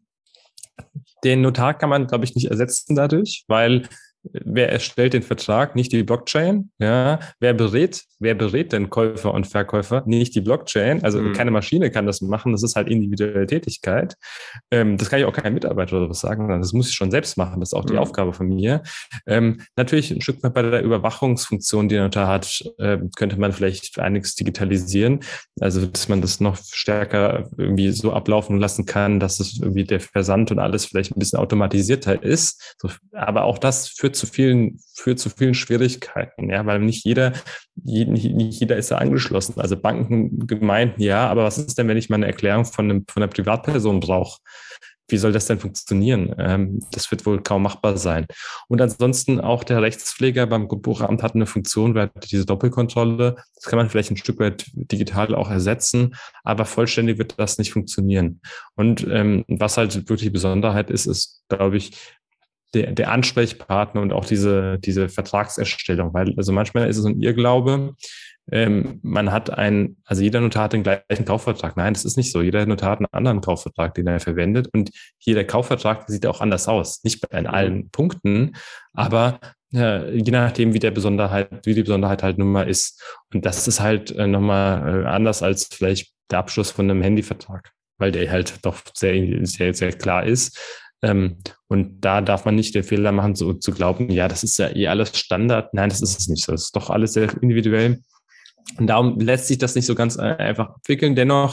den Notar kann man, glaube ich, nicht ersetzen dadurch, weil wer erstellt den Vertrag? Nicht die Blockchain. Ja, wer berät? Wer berät denn Käufer und Verkäufer? Nicht die Blockchain. Also mhm. keine Maschine kann das machen. Das ist halt individuelle Tätigkeit. Ähm, das kann ich auch keinem Mitarbeiter oder was sagen. Das muss ich schon selbst machen. Das ist auch die mhm. Aufgabe von mir. Ähm, natürlich ein Stück weit bei der Überwachungsfunktion, die der Notar hat, äh, könnte man vielleicht einiges digitalisieren. Also dass man das noch stärker irgendwie so ablaufen lassen kann, dass es irgendwie der Versand und alles vielleicht ein bisschen automatisierter ist. So, aber auch das führt zu vielen, führt zu vielen Schwierigkeiten, ja, weil nicht jeder, nicht, nicht jeder ist da angeschlossen. Also Banken, Gemeinden, ja, aber was ist denn, wenn ich mal eine Erklärung von, einem, von einer Privatperson brauche? Wie soll das denn funktionieren? Ähm, das wird wohl kaum machbar sein. Und ansonsten auch der Rechtspfleger beim Grundbuchamt hat eine Funktion, weil diese Doppelkontrolle, das kann man vielleicht ein Stück weit digital auch ersetzen, aber vollständig wird das nicht funktionieren. Und ähm, was halt wirklich die Besonderheit ist, ist, glaube ich, Der, der Ansprechpartner und auch diese, diese Vertragserstellung, weil also manchmal ist es ein Irrglaube, ähm, man hat einen, also jeder Notar hat den gleichen Kaufvertrag. Nein, das ist nicht so. Jeder Notar hat einen anderen Kaufvertrag, den er verwendet, und hier der Kaufvertrag sieht auch anders aus. Nicht in allen Punkten, aber ja, je nachdem, wie der Besonderheit, wie die Besonderheit halt nun mal ist. Und das ist halt äh, nochmal äh, anders als vielleicht der Abschluss von einem Handyvertrag, weil der halt doch sehr, sehr, sehr klar ist. Ähm, und da darf man nicht den Fehler machen, so zu glauben, ja, das ist ja eh alles Standard. Nein, das ist es nicht so. Das ist doch alles sehr individuell. Und darum lässt sich das nicht so ganz einfach abwickeln. Dennoch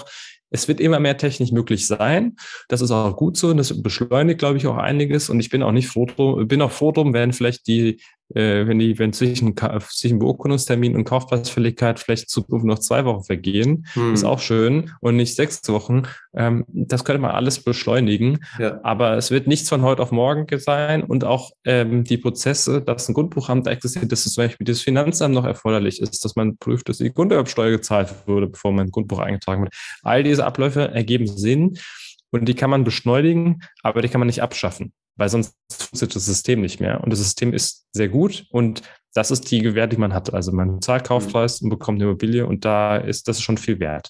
Es wird immer mehr technisch möglich sein. Das ist auch gut so und das beschleunigt, glaube ich, auch einiges. Und ich bin auch nicht froh drum, bin auch froh drum, wenn vielleicht die, äh, wenn die, wenn zwischen, zwischen Beurkundungstermin und Kaufpreisfälligkeit vielleicht Zukunft noch zwei Wochen vergehen, hm. ist auch schön und nicht sechs Wochen. Ähm, das könnte man alles beschleunigen. Ja. Aber es wird nichts von heute auf morgen sein und auch ähm, die Prozesse, dass ein Grundbuchamt existiert, dass zum Beispiel das Finanzamt noch erforderlich ist, dass man prüft, dass die Grunderwerbsteuer gezahlt wurde, bevor man ein Grundbuch eingetragen wird. All diese Abläufe ergeben Sinn und die kann man beschleunigen, aber die kann man nicht abschaffen, weil sonst funktioniert das System nicht mehr. Und das System ist sehr gut und das ist die Gewähr, die man hat. Also man zahlt Kaufpreis und bekommt eine Immobilie und da ist das schon viel wert.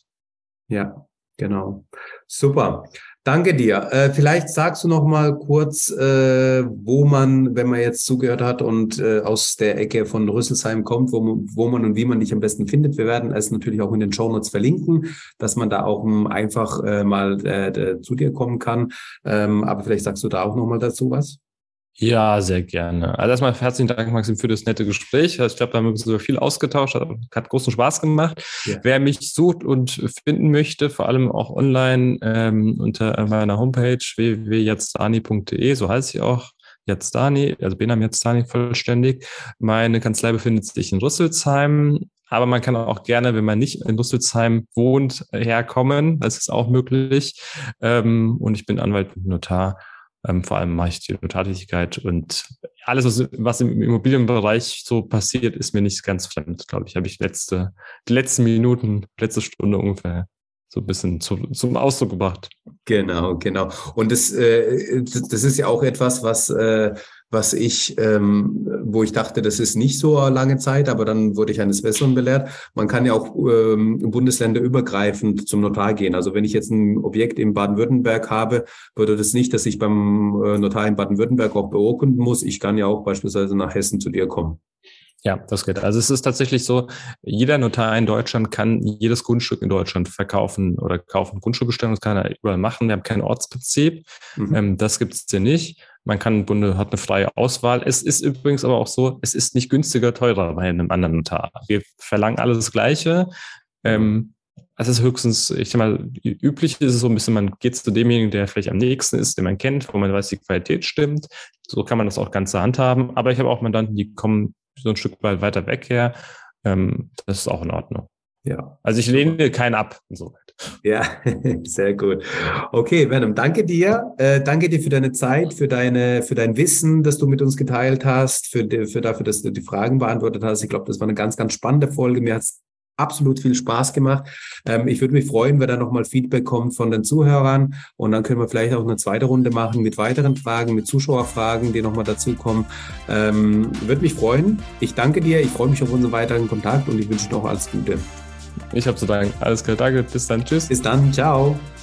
Ja, genau. Super. Danke dir. Äh, vielleicht sagst du noch mal kurz, äh, wo man, wenn man jetzt zugehört hat und äh, aus der Ecke von Rüsselsheim kommt, wo man, wo man und wie man dich am besten findet. Wir werden es natürlich auch in den Shownotes verlinken, dass man da auch um, einfach äh, mal äh, zu dir kommen kann. Ähm, aber vielleicht sagst du da auch noch mal dazu was. Ja, sehr gerne. Also erstmal herzlichen Dank, Maxim, für das nette Gespräch. Also ich glaube, da haben wir sogar viel ausgetauscht, hat, hat großen Spaß gemacht. Ja. Wer mich sucht und finden möchte, vor allem auch online ähm, unter meiner Homepage w w w punkt yazdani punkt de, so heißt sie auch, Yazdani, also Behnam Yazdani vollständig. Meine Kanzlei befindet sich in Rüsselsheim, aber man kann auch gerne, wenn man nicht in Rüsselsheim wohnt, herkommen. Das ist auch möglich. Ähm, und ich bin Anwalt und Notar. Ähm, vor allem mache ich die Notartätigkeit und alles, was, was im Immobilienbereich so passiert, ist mir nicht ganz fremd, glaube ich. Habe ich letzte, die letzten Minuten, letzte Stunde ungefähr so ein bisschen zu, zum Ausdruck gebracht. Genau, genau. Und das, äh, das ist ja auch etwas, was, äh, was ich, ähm, wo ich dachte, das ist nicht so lange Zeit, aber dann wurde ich eines Besseren belehrt. Man kann ja auch ähm, bundesländerübergreifend zum Notar gehen. Also wenn ich jetzt ein Objekt in Baden-Württemberg habe, bedeutet das nicht, dass ich beim äh, Notar in Baden-Württemberg auch beurkunden muss. Ich kann ja auch beispielsweise nach Hessen zu dir kommen. Ja, das geht. Also es ist tatsächlich so, jeder Notar in Deutschland kann jedes Grundstück in Deutschland verkaufen oder kaufen. Grundstückbestellung, das kann er überall machen. Wir haben kein Ortsprinzip. Mhm. Ähm, das gibt es hier nicht. Man kann, Bunde hat eine freie Auswahl. Es ist übrigens aber auch so, es ist nicht günstiger, teurer bei einem anderen Notar. Wir verlangen alles das Gleiche. Ähm, es ist höchstens, ich sag mal, üblich ist es so ein bisschen, man geht zu demjenigen, der vielleicht am nächsten ist, den man kennt, wo man weiß, die Qualität stimmt. So kann man das auch ganz handhaben. Aber ich habe auch Mandanten, die kommen so ein Stück weit weiter weg her. Ähm, das ist auch in Ordnung. Ja. Also ich lehne keinen ab, insoweit. Ja, sehr gut. Okay, Venom, danke dir. Äh, danke dir für deine Zeit, für deine, für dein Wissen, das du mit uns geteilt hast, für, die, für dafür, dass du die Fragen beantwortet hast. Ich glaube, das war eine ganz, ganz spannende Folge. Mir hat's absolut viel Spaß gemacht. Ähm, ich würde mich freuen, wenn da nochmal Feedback kommt von den Zuhörern und dann können wir vielleicht auch eine zweite Runde machen mit weiteren Fragen, mit Zuschauerfragen, die nochmal dazukommen. Ähm, würde mich freuen. Ich danke dir, ich freue mich auf unseren weiteren Kontakt und ich wünsche dir noch alles Gute. Ich habe zu danken. Alles klar, danke. Bis dann. Tschüss. Bis dann. Ciao.